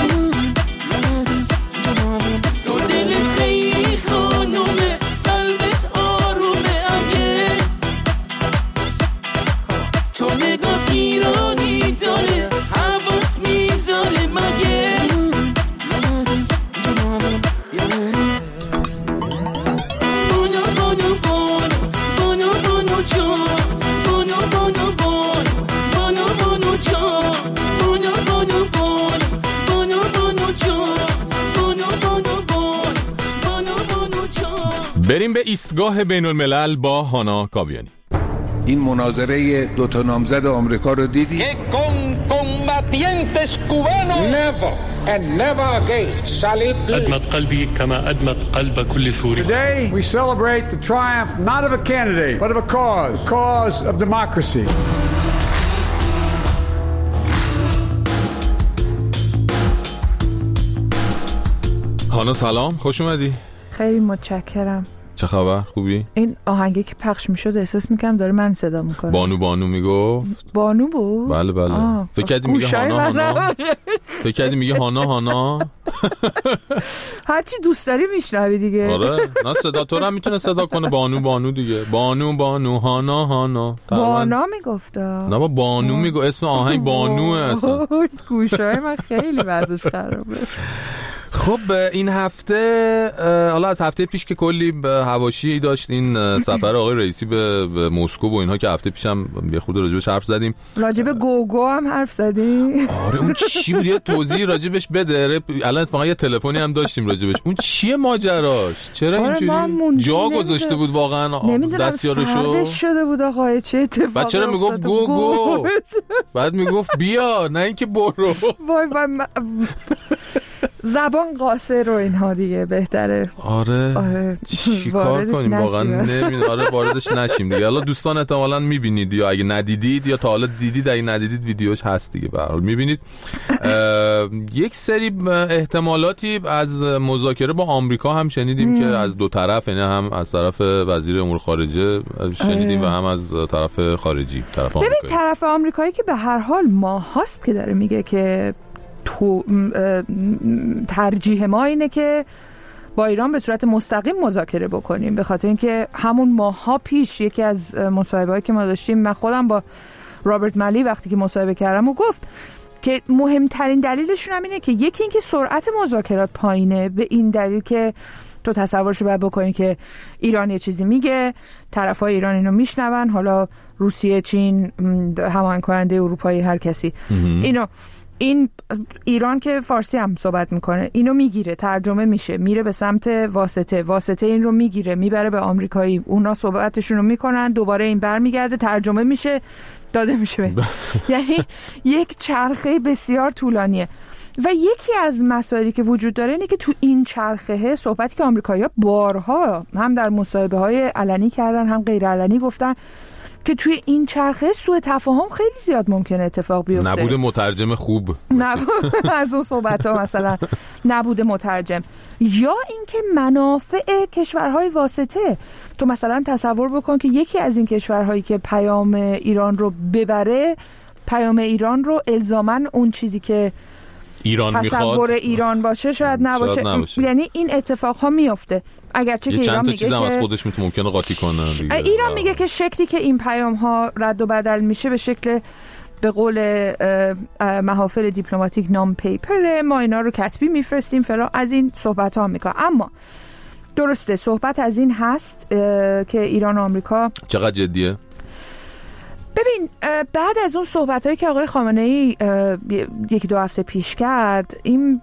تو دلت خیلی خانومه، قلبت آرومه، اگه تو نگاه ایرانی داره حواس میذاره مگه. بریم به ایستگاه بین الملل با هانا کاویانی. این مناظره دو تا نامزد آمریکا رو دیدی؟ Never and never again shall it be. أدمت قلبي كما أدمت قلب كل سوري. Today we celebrate the triumph not of a candidate but of a cause, cause of democracy. هانا سلام، خوش اومدی. خیلی متشکرم. چه خبر؟ خوبی؟ این آهنگی که پخش میشد احساس میکنم داره من صدا میکنه. بانو بانو میگفت. بانو بود؟ بله بله. فکر کردی میگه هانا هانا. فکر کردی میگه هانا هانا. هرچی دوست داری میشنوی دیگه. آره، نه صدا تو رو هم میتونه صدا کنه بانو بانو دیگه. بانو بانو هانا هانا. بانا میگفت. نه با بانو میگه، اسم آهنگ بانوه اصلا. گوشای من خیلی وضعش خرابه. خب این هفته، حالا از هفته پیش که کلی حواشی داشت این سفر آقای رئیسی به مسکو و اینها که هفته پیشم یه خورده راجبش حرف زدیم. راجب گوگو هم حرف زدیم. آره اون چی بود؟ یه توضیح راجبش بده. الان اتفاقا یه تلفنی هم داشتیم راجبش. اون چیه ماجراش؟ چرا اینجوری جا گذاشته بود واقعا دستیارشو؟ شده بود آقا چه اتفاقی؟ بعد چرا میگفت گو گو؟ بعد میگفت بیا، نه اینکه برو. وای وای زبان قاصر رو اینها دیگه بهتره. آره, آره. چیکار کنیم واقعا نمیدونم. آره واردش نشیم دیگه. حالا دوستان احتمالاً میبینید یا اگه ندیدید یا تا حالا دیدید، اگه ندیدید ویدیوش هست دیگه به هر حال میبینید. یک سری احتمالاتی از مذاکره با آمریکا هم شنیدیم مم. که از دو طرف، یعنی هم از طرف وزیر امور خارجه شنیدیم آره. و هم از طرف خارجی طرف آمریکایی. ببین طرف آمریکایی که به هر حال ما هاست که داره میگه که تو ترجیح ما اینه که با ایران به صورت مستقیم مذاکره بکنیم، به خاطر اینکه همون ماها پیش یکی از مصاحبه‌هایی که ما داشتیم، من خودم با رابرت ملی وقتی که مصاحبه کردم و گفت که مهمترین دلیلشون هم اینه که یکی اینکه سرعت مذاکرات پایینه، به این دلیل که تو تصورش رو باید بکنی که ایران یه چیزی میگه، طرفای ایران اینو میشنون، حالا روسیه، چین، هماهنگ کننده اروپایی، هر کسی اینو این ایران که فارسی هم صحبت میکنه اینو میگیره، ترجمه میشه، میره به سمت واسطه، واسطه این رو میگیره میبره به آمریکایی، اونا صحبتشون رو میکنن، دوباره این برمیگرده، ترجمه میشه، داده میشه. یعنی یک چرخه بسیار طولانیه. و یکی از مسائلی که وجود داره اینه که تو این چرخه صحبتی که آمریکایی‌ها بارها هم در مصاحبه‌های علنی کردن هم غیر علنی گفتن که توی این چرخه سوء تفاهم خیلی زیاد ممکنه اتفاق بیفته. نبود مترجم خوب نبود از اون صحبت‌ها مثلا نبود مترجم، یا اینکه منافع کشورهای واسطه. تو مثلا تصور بکن که یکی از این کشورهایی که پیام ایران رو ببره، پیام ایران رو الزاماً اون چیزی که ایران تصور ایران باشه شاید نباشه, شاید نباشه. یعنی این اتفاق ها میفته. اگرچه که ایران میگه که از خودش ممکنه قاطی کنه. ایران میگه که شکلی که این پیام ها رد و بدل میشه به شکل به قول محافل دیپلماتیک نام پیپره، ما اینا رو کتبی میفرستیم فلان، از این صحبت ها میکنه. اما درسته صحبت از این هست که ایران و آمریکا چقدر جدیه. ببین بعد از اون صحبتایی که آقای خامنه‌ای یکی دو هفته پیش کرد، این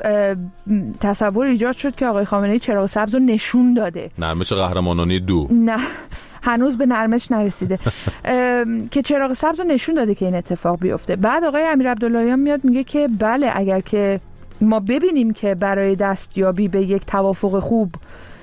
تصور ایجاد شد که آقای خامنه‌ای چراغ سبز رو نشون داده. نرمش قهرمانانه دو نه هنوز به نرمش نرسیده که چراغ سبز رو نشون داده که این اتفاق بیفته. بعد آقای امیر عبداللهیان میاد میگه که بله اگر که ما ببینیم که برای دستیابی به یک توافق خوب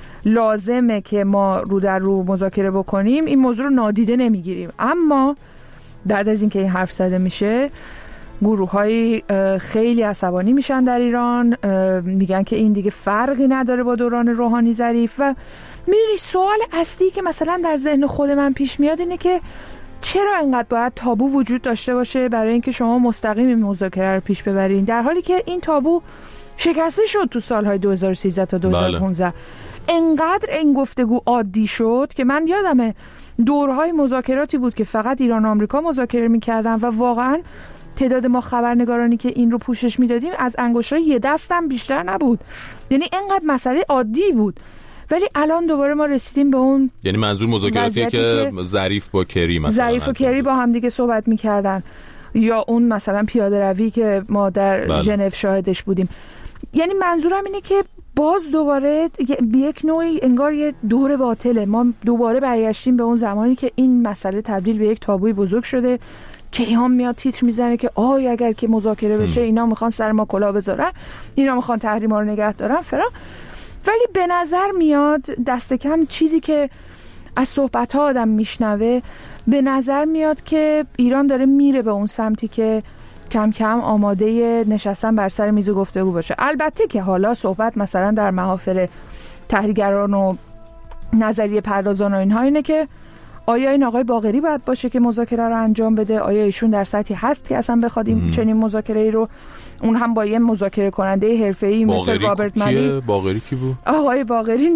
لازمه که ما رو در رو مذاکره بکنیم، این موضوع رو نادیده نمیگیریم. اما بعد از اینکه این حرف زده میشه، گروه‌های خیلی عصبانی میشن در ایران، میگن که این دیگه فرقی نداره با دوران روحانی ظریف. و میدونی سوال اصلی که مثلا در ذهن خود من پیش میاد اینه که چرا انقدر باید تابو وجود داشته باشه برای اینکه شما مستقیم این مذاکره رو پیش ببرین، در حالی که این تابو شکسته شد تو سالهای دو هزار و سیزده تا دو هزار و پانزده. انقدر این گفتگو عادی شد که من یادمه دورهای مذاکراتی بود که فقط ایران و آمریکا مذاکره می‌کردن و واقعاً تعداد ما خبرنگارانی که این رو پوشش میدادیم از انگشتای یه دستم بیشتر نبود. یعنی اینقدر مسئله عادی بود. ولی الان دوباره ما رسیدیم به اون، یعنی منظور مذاکراتی که ظریف با کری مثلا ظریف و کری با هم دیگه صحبت می‌کردن، یا اون مثلا پیاده روی که ما در ژنو شاهدش بودیم. یعنی منظورم اینه که باز دوباره یک نوعی انگار یه دور باطله. ما دوباره برگشتیم به اون زمانی که این مسئله تبدیل به یک تابوی بزرگ شده که ایهام میاد تیتر میزنه که آی اگر که مذاکره بشه اینا میخوان سر ما کلاه بذارن، اینا میخوان تحریما رو نگه دارن فرا. ولی به نظر میاد دست کم چیزی که از صحبت ها آدم میشنوه، به نظر میاد که ایران داره میره به اون سمتی که کم کم آماده نشستن بر سر میز گفتگو باشه. البته که حالا صحبت مثلا در محافل تحلیلگران و نظریه پردازان و اینها اینه که آیا این آقای باقری باید باشه که مذاکره رو انجام بده؟ آیا ایشون در سطحی هست که اصلا بخواد این چنین مذاکره‌ای رو، اون هم با یه مذاکره کننده حرفه‌ای مثل رابرت منی؟ باقری کی بود؟ آقای باقری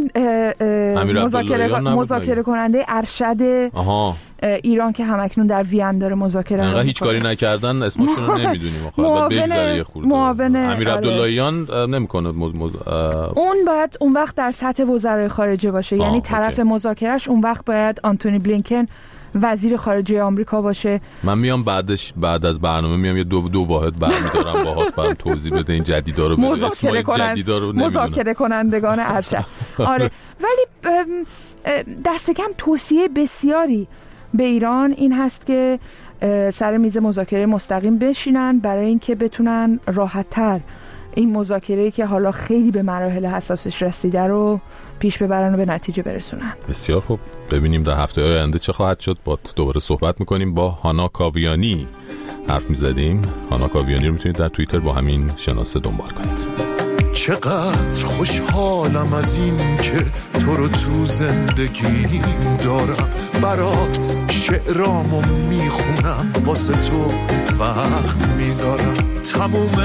مذاکره مذاکره کننده ارشد آها. ایران که همکنون در وین داره مذاکره می‌کنه. هیچ کاری نکردن اسمشون رو نمیدونیم. خب بگذره خورده. معاون امیر عبداللهیان نمی‌کنه. اون باید اون وقت در سطح وزرای خارجه باشه. یعنی طرف مذاکرهش اون وقت باید آنتونی بلینکن وزیر خارجه آمریکا باشه. من میام بعدش بعد از برنامه میام یه دو دو واحد برمی‌دارم باهات برام توضیح بده این جدیدا رو، بده اسمای جدیدا رو نمیدونم. مذاکره کنندگان ارشد. آره ولی دست کم توصیه بسیاری به ایران این هست که سر میز مذاکره مستقیم بشینن برای اینکه بتونن راحت‌تر این مذاکره‌ای که حالا خیلی به مراحل حساسش رسیده رو پیش ببرن و به نتیجه برسونن. بسیار خوب، ببینیم در هفته‌های آینده چه خواهد شد. با دوباره صحبت می‌کنیم. با هانا کاویانی حرف می‌زدیم. هانا کاویانی رو می‌تونید در توییتر با همین شناسه دنبال کنید. چقدر خوشحالم از این که تو رو تو زندگیم دارم، برات شعرامو میخونم، واسه تو وقت میذارم، تموم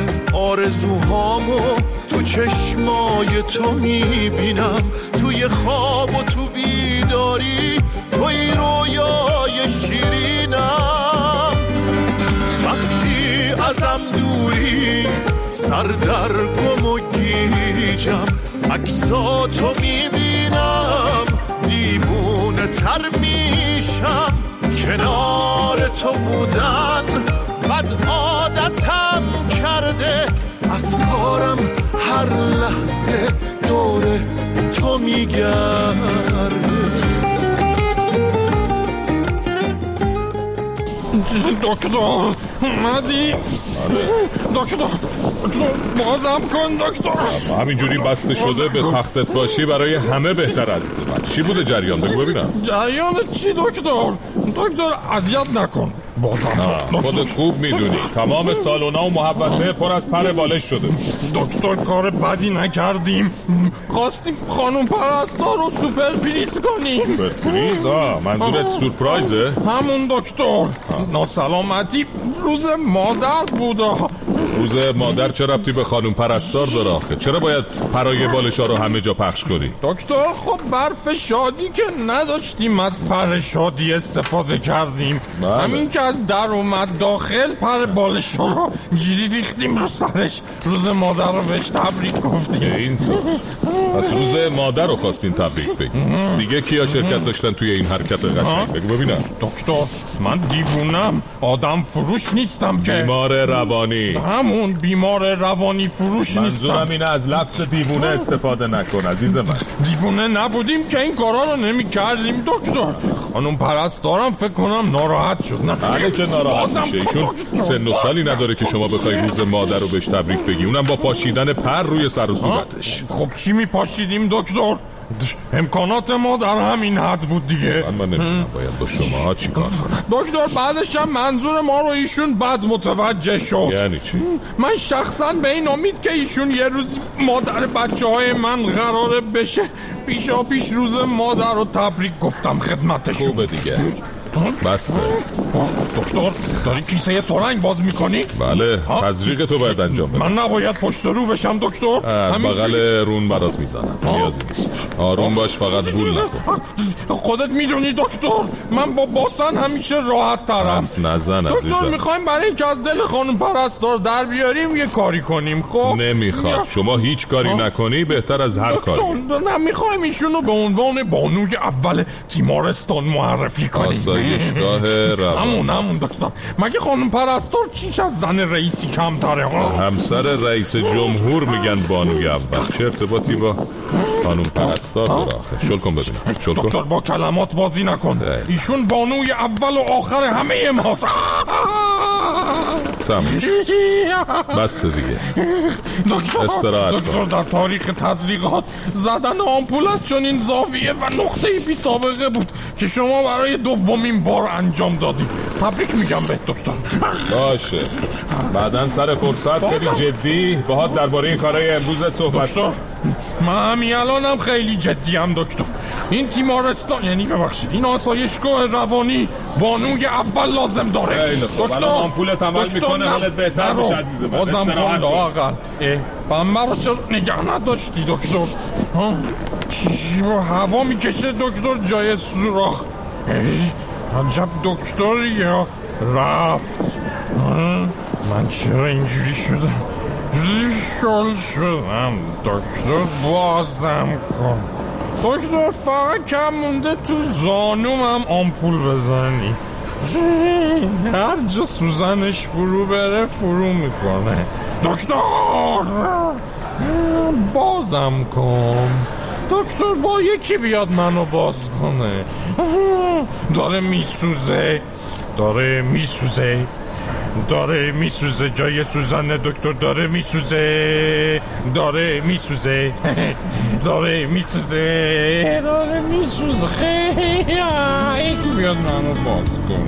آرزوهامو تو چشمای تو میبینم، توی خواب و تو بیداری توی رویای شیرینم، وقتی ازم دوری سر در گم و گیجم، عکساتو میبینم دیوونه تر میشم، کنار تو بودن بد عادتم کرده، افکارم هر لحظه دور تو میگرده. دکتر اومدی؟ دکتر دکتر بازم کن دکتر. همینجوری بسته شده به تختت باشی برای همه بهتر عزیز من. چی بوده جریان؟ بگو ببینم. جریان چی دکتر؟ دکتر اذیت نکن. بازم خودت خوب میدونی تمام سالونا و محوطه پر از پر بالش شده. دکتر کار بدی نکردیم، خواستیم خانم پرستار رو سوپر پریز کنیم. سوپر پریز؟ آه منظورت سورپرایزه؟ همون دکتر. ناسلامتی روز مادر بوده. روز مادر چه ربطی به خانم پرستار داره آخه؟ چرا باید پرای بالشا رو همه جا پخش کنی؟ دکتر خب برف شادی که نداشتیم از پر شادی استفاده کردیم. بله. همین که از در اومد داخل پر بالش رو گیری ریختیم رو سرش. روز مادر رو بهش تبریک گفتیم. اینطور پس روز مادر رو خواستین تبریک بگیم. دیگه کیا شرکت داشتن توی این حرکت قشنگ؟ بگو ببینم. دکتر من دیوونم، آدم فروش نیستم که. بیمار روانی. همون بیمار روانی فروش نیستم. منظورم اینه از لفظ دیوونه استفاده نکن عزیز من. دیوونه نبودیم که این کارا رو نمی کردیم دکتر. خانم پرستارم فکر کنم ناراحت شد. نه بله که ناراحت میشه. ایشون سن و سالی نداره که شما بخوای روز مادر رو بهش تبریک بگی، اونم با پاشیدن پر روی سر و صورتش. خب چی می پاشیدیم دکتر؟ امکانات ما در همین حد بود دیگه. من, من نمیدونم باید با شما چی کار کنم. دکتر بعدش هم منظور ما رو ایشون بد متوجه شد. یعنی چی؟ من شخصا به این امید که ایشون یه روز مادر بچه های من قراره بشه پیشا پیش روز مادر رو تبریک گفتم خدمتشون. خوبه دیگه بس. دکتر داری کیسه سرنگ باز میکنی؟ بله تزریق تو باید انجام بدم. من نباید پشت رو بشم دکتر؟ بغل رون برات میزنم نیازی نیست. آروم باش فقط بول نکن. خودت میدونی دکتر من با باسن همیشه راحت ترم. نزن عزیزم. دکتر میخوایم برای اینکه از دل خانم پرستار در بیاریم یه کاری کنیم. خب نمیخواد. شما هیچ کاری آه. نکنی بهتر از هر کاری. نه میخوایم ایشونو به عنوان بانوی اول تیمارستان معرفی کنیم. آسایشگاه روان. همون همون دکتر. مگه خانم پرستار چیش از زن رئیسی کمتره؟ همسر رئیس جمهور میگن بانوی اول. چه ارتباطی با خانم پرستار داره آخه؟ شل کن ببینم. شل کن. دکتر با کلمات بازی نکن. ایشون بانوی اول و آخر همه ماست. تموم بس دیگه دکتر دکتر در تاریخ تزریقات زدن آمپول از چنین زاویه و نقطه‌ای بی سابقه بود که شما برای دومین بار انجام دادی. تبریک میگم به دکتر. باشه بعدن سر فرصت خیلی جدی باهات درباره این کارهای امروزت صحبت. دکتر من همین الانم خیلی جدی هم دکتر. این تیمارستان یعنی ببخشید این آسایشگاه روانی بانوی اول لازم داره. دکتر آمپولت عمل میکنه حالت بهتر میشه عزیز من. بازم کن لااقل بنبه رو چرا نگه نداشتی دکتر؟ چی با هوا میکشه دکتر جای سوراخ؟ عجب دکتر یا رفت. من چرا اینجوری شدم؟ شل شدم دکتر بازم کن. دکتر فقط کم مونده تو زانومم آمپول بزنی. هر جا سوزنش فرو بره فرو میکنه. دکتر بازم کن. دکتر با یکی بیاد منو باز کنه. داره میسوزه داره میسوزه داره میسوزه جای سوزن دکتر داره میسوزه داره میسوزه داره میسوزه داره میسوزه یکی بیاد منو باز کن.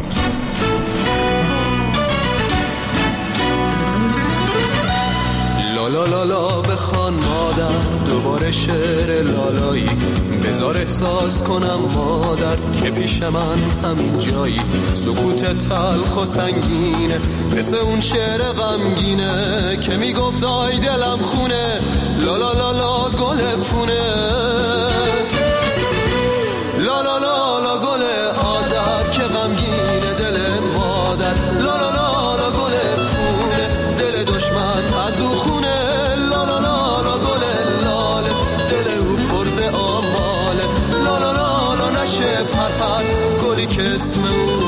لالا لالا بخوان مادر دوباره شعر لالایی بذار احساس کنم مادر که پیش من همین جایی سکوت تلخ و سنگینه مثل اون شعر غمگینه که میگفت آی دلم خونه لالا لالا گل پونه لالا لالا گل آذر که غمگینه دل مادر لالا لالا گل پونه دل دشمن از او خونه لالا لالا گل لاله دل او پرز آماله لالا لالا نشه پر پر گلی که اسم او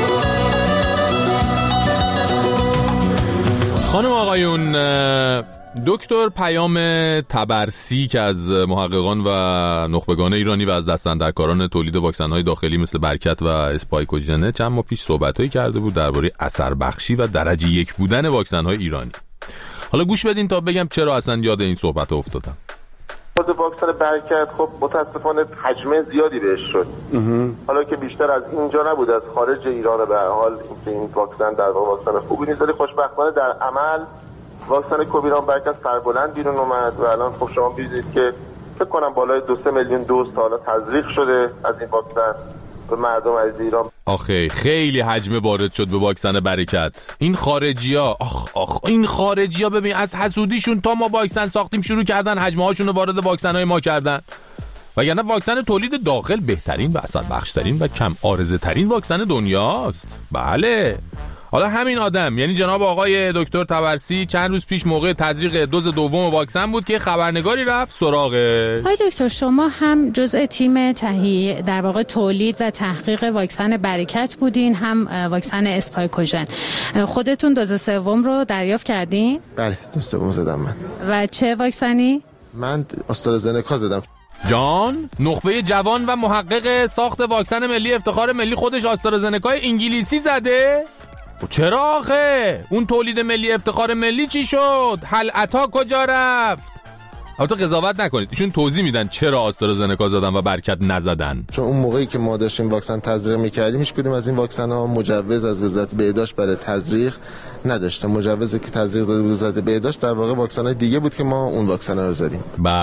خانم آقایون دکتر پیام طبرسی که از محققان و نخبگان ایرانی و از دستاندرکاران تولید واکسن‌های داخلی مثل برکت و اسپایکوژن چند ماه پیش صحبت‌هایی کرده بود درباره اثر بخشی و درجه یک بودن واکسن‌های ایرانی. حالا گوش بدین تا بگم چرا اصلا یاد این صحبت افتادم. خود واکسن برکت خب متاسفانه حجم زیادی بهش شد. حالا که بیشتر از اینجا نبود، از خارج ایران، به هر حال اینکه این واکسن در واقع واکسن خوبی نیست، ولی خوشبختانه در عمل واکسن کوویران برکت سربلند بیرون اومد و الان خب شما می‌بینید که فکر کنم بالای دو سه میلیون دوز تا حالا تزریق شده از این واکسن به مردم عزیز ایران. آخه خیلی حجم وارد شد به واکسن برکت. این خارجی‌ها آخ آخ این خارجی‌ها ببین از حسودیشون تا ما واکسن ساختیم شروع کردن حجم‌هاشون رو وارد واکسن‌های ما کردن. وگرنه واکسن تولید داخل بهترین و اثر بخشترین و کم عارضه ترین واکسن دنیاست. بله. حالا همین آدم یعنی جناب آقای دکتر طبرسی چند روز پیش موقع تزریق دوز دوم واکسن بود که خبرنگاری رفت سراغه. آقای دکتر شما هم جزء تیم تهیه در واقع تولید و تحقیق واکسن برکت بودین، هم واکسن اسپایکوژن. خودتون دوز سوم رو دریافت کردین؟ بله دوز سوم زدم من. و چه واکسنی؟ من آسترازنکا زدم. جان نخبه جوان و محقق ساخت واکسن ملی افتخار ملی خودش آسترازنکای انگلیسی زده؟ چرا آخه؟ اون تولید ملی افتخار ملی چی شد؟ حل عطا کجا رفت؟ البته قضاوت نکنید، ایشون توضیح میدن چرا آسترازنکا زدن و برکت نزدن. چون اون موقعی که ما داشتیم واکسن تزریق میکردیم هیچ کدوم از این واکسن ها مجوز از وزارت بهداشت برای تزریق نداشته. مجوزی که تزریق داده بود وزارت بهداشت در واقع واکسن های دیگه بود که ما اون واکسن ها رو زدیم.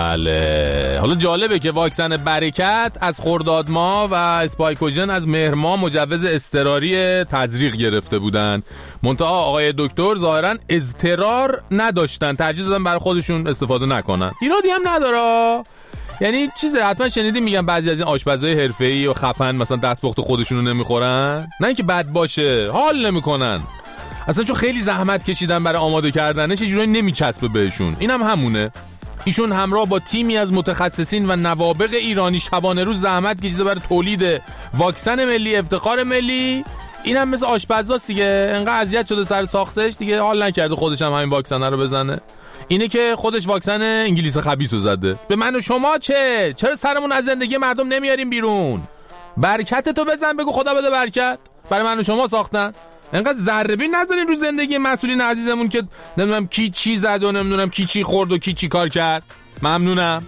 بله. حالا جالبه که واکسن برکت از خرداد ماه و اسپایکوژن از مهر ماه مجوز اضطراری تزریق گرفته بودن. منتها آقای دکتر ظاهرا اضطرار نداشتن، ترجیح دادن برای خودشون استفاده نکنن. ایرادی هم نداره. یعنی چیزه حتما شنیدیم میگن بعضی از این آشپزای حرفه‌ای و خفن مثلا دستپخت خودشونو نمیخورن، نه اینکه بد باشه، حال نمیکنن اصلا، چون خیلی زحمت کشیدن برای آماده کردنش، یه جورایی نمیچسبه بهشون. اینم هم همونه. ایشون همراه با تیمی از متخصصین و نوابغ ایرانی شبانه روز زحمت کشیده برای تولید واکسن ملی افتخار ملی. اینم مثل آشپزاست دیگه، انقدر اذیت شده سر ساختش دیگه حال نکرده خودش هم همین واکسن رو بزنه. اینه که خودش واکسن انگلیس خبیثو زده. به من و شما چه؟ چرا سرمون از زندگی مردم نمیاریم بیرون؟ برکت تو بزن بگو خدا بده برکت. برای من و شما ساختن. انقدر ذره‌بین نذارین رو زندگی مسئولین عزیزمون که نمیدونم کی چی زد و نمیدونم کی چی خورد و کی چی کار کرد. ممنونم.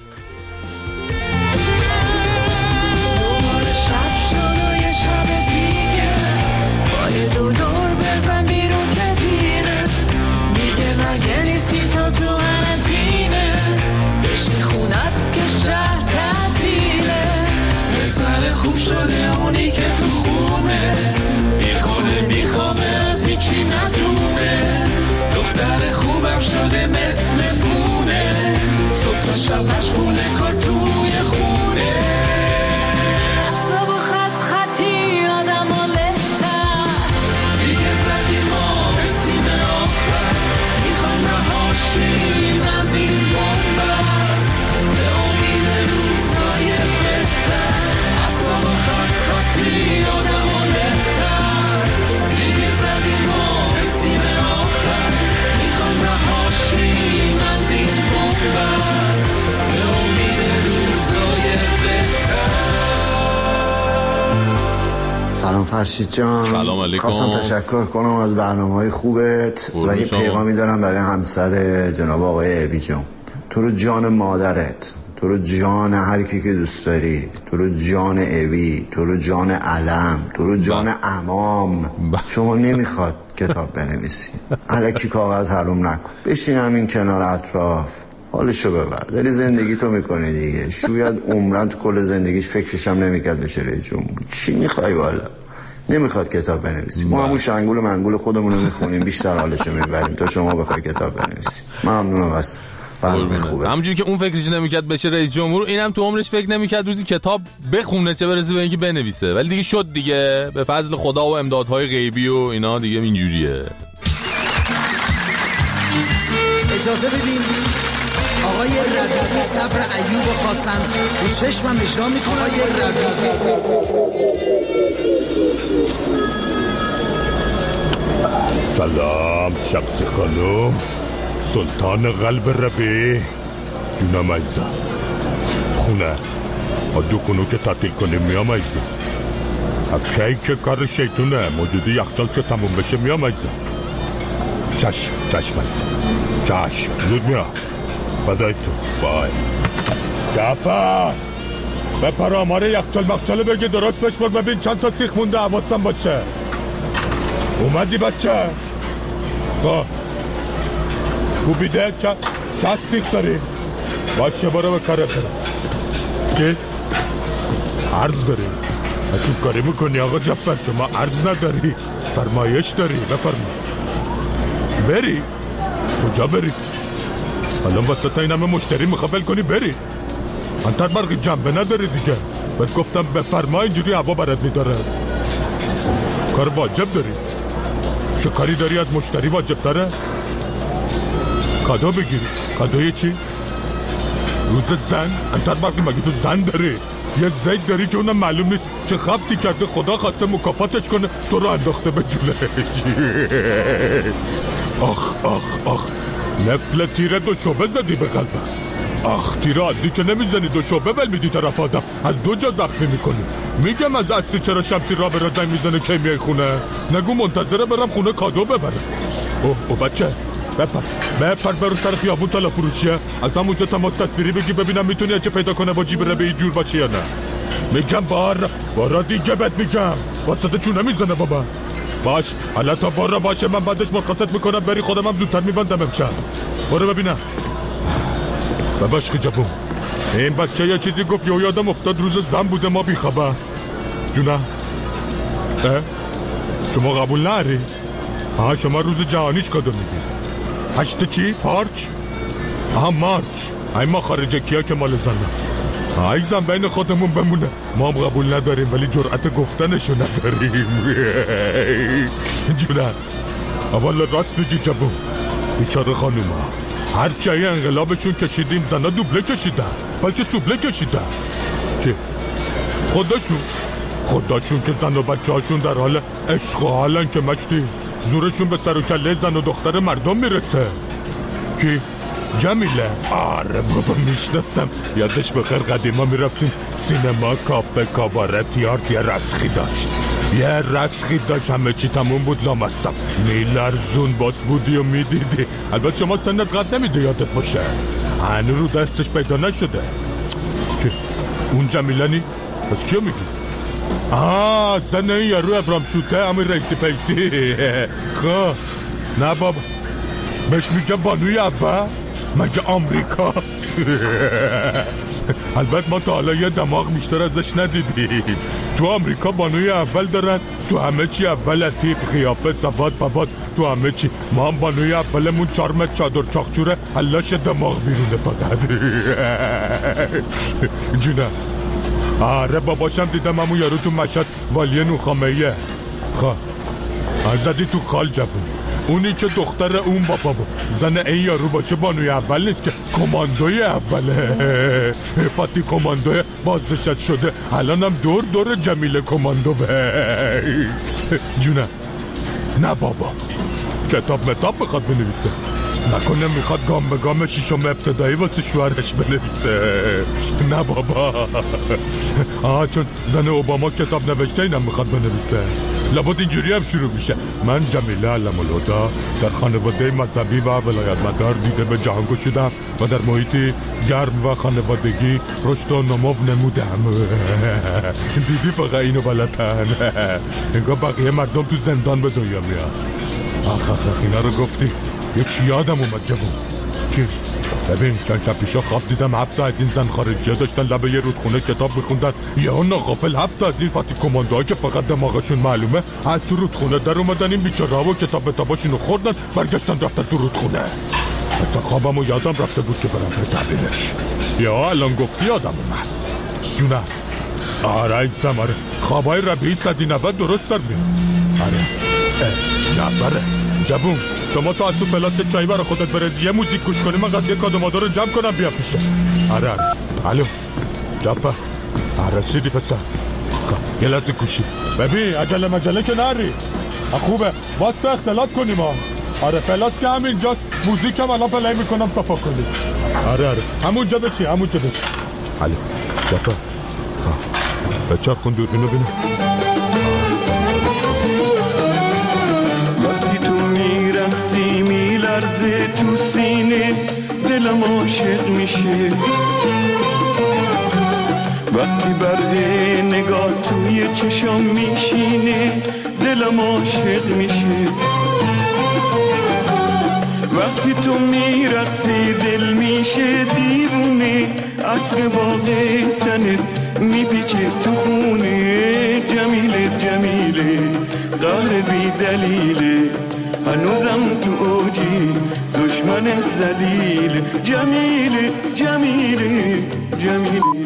خوب شده اونی که تو خونه میخوره میخوابه از هیچی ندونه، دختر خوبم شده مثل پونه، صبح تا شب مشغوله کار توی خونه، اعصاب و خط خطی آدم و لهتر دیگه زدیم ما به سیم آخر، میخوام رهاشیم از این بومبست به امید روزهای بهتر، اعصاب و خط خطی آدم و لهتر دیگه زدیم ما به سیم آخر، میخوام رهاشیم از این بومبست به امید روزهای بهتر. سلام فرشید جان. سلام علیکم. خواستم تشکر کنم از برنامه‌های خوبت و یه پیغامی دارم برای همسر جناب آقای ابی جان. تو رو جان مادرت، تو رو جان هر کی که دوست داری، تو رو جان ابی، تو رو جان علم، تو رو جان عمام. شما نمیخواد کتاب بنویسی، الکی کاغذ حروم نکن، بشین همین کنار اطراف حالشو ببر. داری زندگی تو میکنی دیگه، شاید عمرن تو کل زندگیش فکرش هم نمیکرد بشه رئیس جمهور. چی میخوای والا؟ نمیخواد کتاب بنویسی. ما همون شنگول و منگول خودمون رو میخونیم، بیشتر حالشو میبریم تا شما بخوای کتاب بنویسی. ممنونم از همونجوری که اون فکرش نمیکرد بشه رئیس جمهور، اینم تو عمرش فکر نمیکرد روزی کتاب بخونه چه برسه به اینکه بنویسه، ولی دیگه شد دیگه، به فضل خدا و امدادهای غیبی و اینا دیگه اینجوریه. اجازه بدین آقای ربیعی صبر ایوب خواستن رو چشمم اجرا میکنه. آقای ربیعی سلام شمس خانم. سلطان قلب ربی جونم عزیزم خونه دو کنو که تعطیل کنیم میام عزیزم افشایی که کار شیطونه موجودی یخچال که تموم بشه میام عزیزم چشم چشم عزیزم چشم زود میام فدای تو بای جعفر بپر آماره یخچال مخچال بگی درست بشمار ببین چند تا سیخ مونده حواسم باشه اومدی بچه خواه خوبیده چند شست سیخ داری باشه برو به کاره برم چی؟ عرض داری عجیب کاری میکنی آقا جعفر شما عرض نداری فرمایش داری بفرما بری کجا بری الان وسط این همه مشتری مخبل کنی بری انتر برقی جنبه نداری دیگه بهت گفتم بفرما اینجوری هوا برات میداره کار واجب داری چه کاری داری از مشتری واجب داره کادو بگیری کادوی چی روز زن انتر برقی مگه تو زن داری یه زید داری که اونم معلوم نیست چه خبتی کرده خدا خواسته مکافاتش کنه تو رو انداخته به جولش آخ آخ آخ نفل تیره دو شعبه زدی به قلبم آخ تیره عادی که نمیزنی دو شعبه ول میدی طرف آدم از دو جا زخمی میکنی میگم از اصلی چرا شمسی را به را زنگ میزنه که میای خونه نگو منتظره برم خونه کادو ببرم اوه او بچه بپر بپر برو سر خیابون تالا فروشیه از همونجا تماس تصویری بگی ببینم میتونی چه پیدا کنه با جیب ربه جور باشه یا نه میگم بار بارا دیگه بهت میگم واسطه چون نمیزنه بابا باش حالا تا بارا باشه من بعدش مرخصت میکنم بری خودم هم زودتر میبندم امشب برو ببینم بباش که جوون این بچه یه چیزی گفت یا یادم افتاد روز زن بوده ما بی خبر جونه اه شما قبول نری آها شما روز جهانیش کادو میگی هشت چی؟ پارچ؟ آها مارچ این ما خارج کیا که مال زن است عیزم بین خودمون بمونه ما هم قبول نداریم ولی جرأت گفتنشو نداریم جونه اول راست میگی جوون بیچاره خانوما هر چایی انقلابشون کشیدیم زنا دوبله کشیدن بلکه سوبله کشیدن چه؟ خودشون خودشون که زن و بچه هاشون در حال عشق و حالن که مشتی زورشون به سر و کله زن و دختر مردم میرسه کی؟ جمیله آره بابا میشناسم یادش بخیر قدیما میرفتیم سینما کافه کاباره تیارت یه رسخی داشت یه رسخی داشت همه چی تموم بود لامصب میلرزون باس بودی و میدیدی البته شما سنت قد نمیده یادت باشه هنو رو دستش پیدا نشده چه؟ اون جمیله نی؟ پس کیو میگی؟ آه زن این یه رو ابرام شوته همین رئیسی پیسی خواه نه بابا بهش میگم بانوی اول مگه آمریکاست البته ما تا حالا یه دماغ بیشتر ازش ندیدیم تو آمریکا بانوی اول دارن تو همه چی اول لطیف خیافه سواد پواد تو همه چی ما هم بانوی اولمون چارمت چادر چاخچوره حلاش دماغ بیرونه فقط جونه آره باباشم دیدم همون یارو تو مشهد والی نوخامهیه خواه زدی تو خال جوون اونی که دختر اون بابا بود زن این یارو باشه بانوی اول نیست که کماندوی اوله فاتی کماندوی بازنشست شده الان هم دور دور جمیله کماندوه جونه نه بابا کتاب متاب میخواد بنویسه نکنه میخواد گام به گام شیشم ابتدایی واسه شوهرش بنویسه نه بابا آه چون زن اوباما کتاب نوشته اینم میخواد بنویسه لابد اینجوری هم شروع میشه من جمیله علم الهدا در خانواده مذهبی و ولایت مدار دیده به جهان گشودم و در محیطی گرم و خانوادگی رشد و نمو نمودم دیدی فقط اینو بلدن انگار بقیه مردم تو زندان به دنیا میاد آخ آخ اینا رو گفتی یه چی یادم اومد جوون چی؟ ببین چند شب پیشا خواب دیدم هفت از این زن خارجیه داشتن لبه یه رودخونه کتاب میخوندن یه ها ناغافل هفت از این فاتی کماندوها که فقط دماغشون معلومه از تو رودخونه در اومدن این بیچاره ها و کتاب بتاباشونو خوردن برگشتن رفتن تو رودخونه اصلا خوابم و یادم رفته بود که برم به تعبیرش یا الان گفتی یادم اومد جونه آره ایزم آره خوابای ربیعی صدی نود درست در میاد آره جعفره جوون شما تا از تو فلاس چایی برای خودت برز یه موزیک گوش کنی من قضیه کادو مادر رو جمع کنم بیا پیشه آره آره الو جعفر رسیدی پسر یه لحظه گوشی ببین عجله مجله که نری خوبه واسه اختلاط کنیم ها آره پلاس که همینجاست، موزیکم الان پلی میکنم صفا کنید. آره آره همونجا بشی همونجا بشی. حالا دفع بچه خون دوربینو بینه. وقتی تو میرقصی میلرزه تو سینه دلم عاشق میشه، وقتی برده نگاه توی چشام میشینه دلم عاشق میشه، وقتی تو میرقصی دل میشه دیوونه، عطر باغ تنت میپیچه تو خونه، جمیله جمیله قهر بی دلیله، هنوزم تو اوجی دشمن ذلیل، جمیله جمیله جمیله.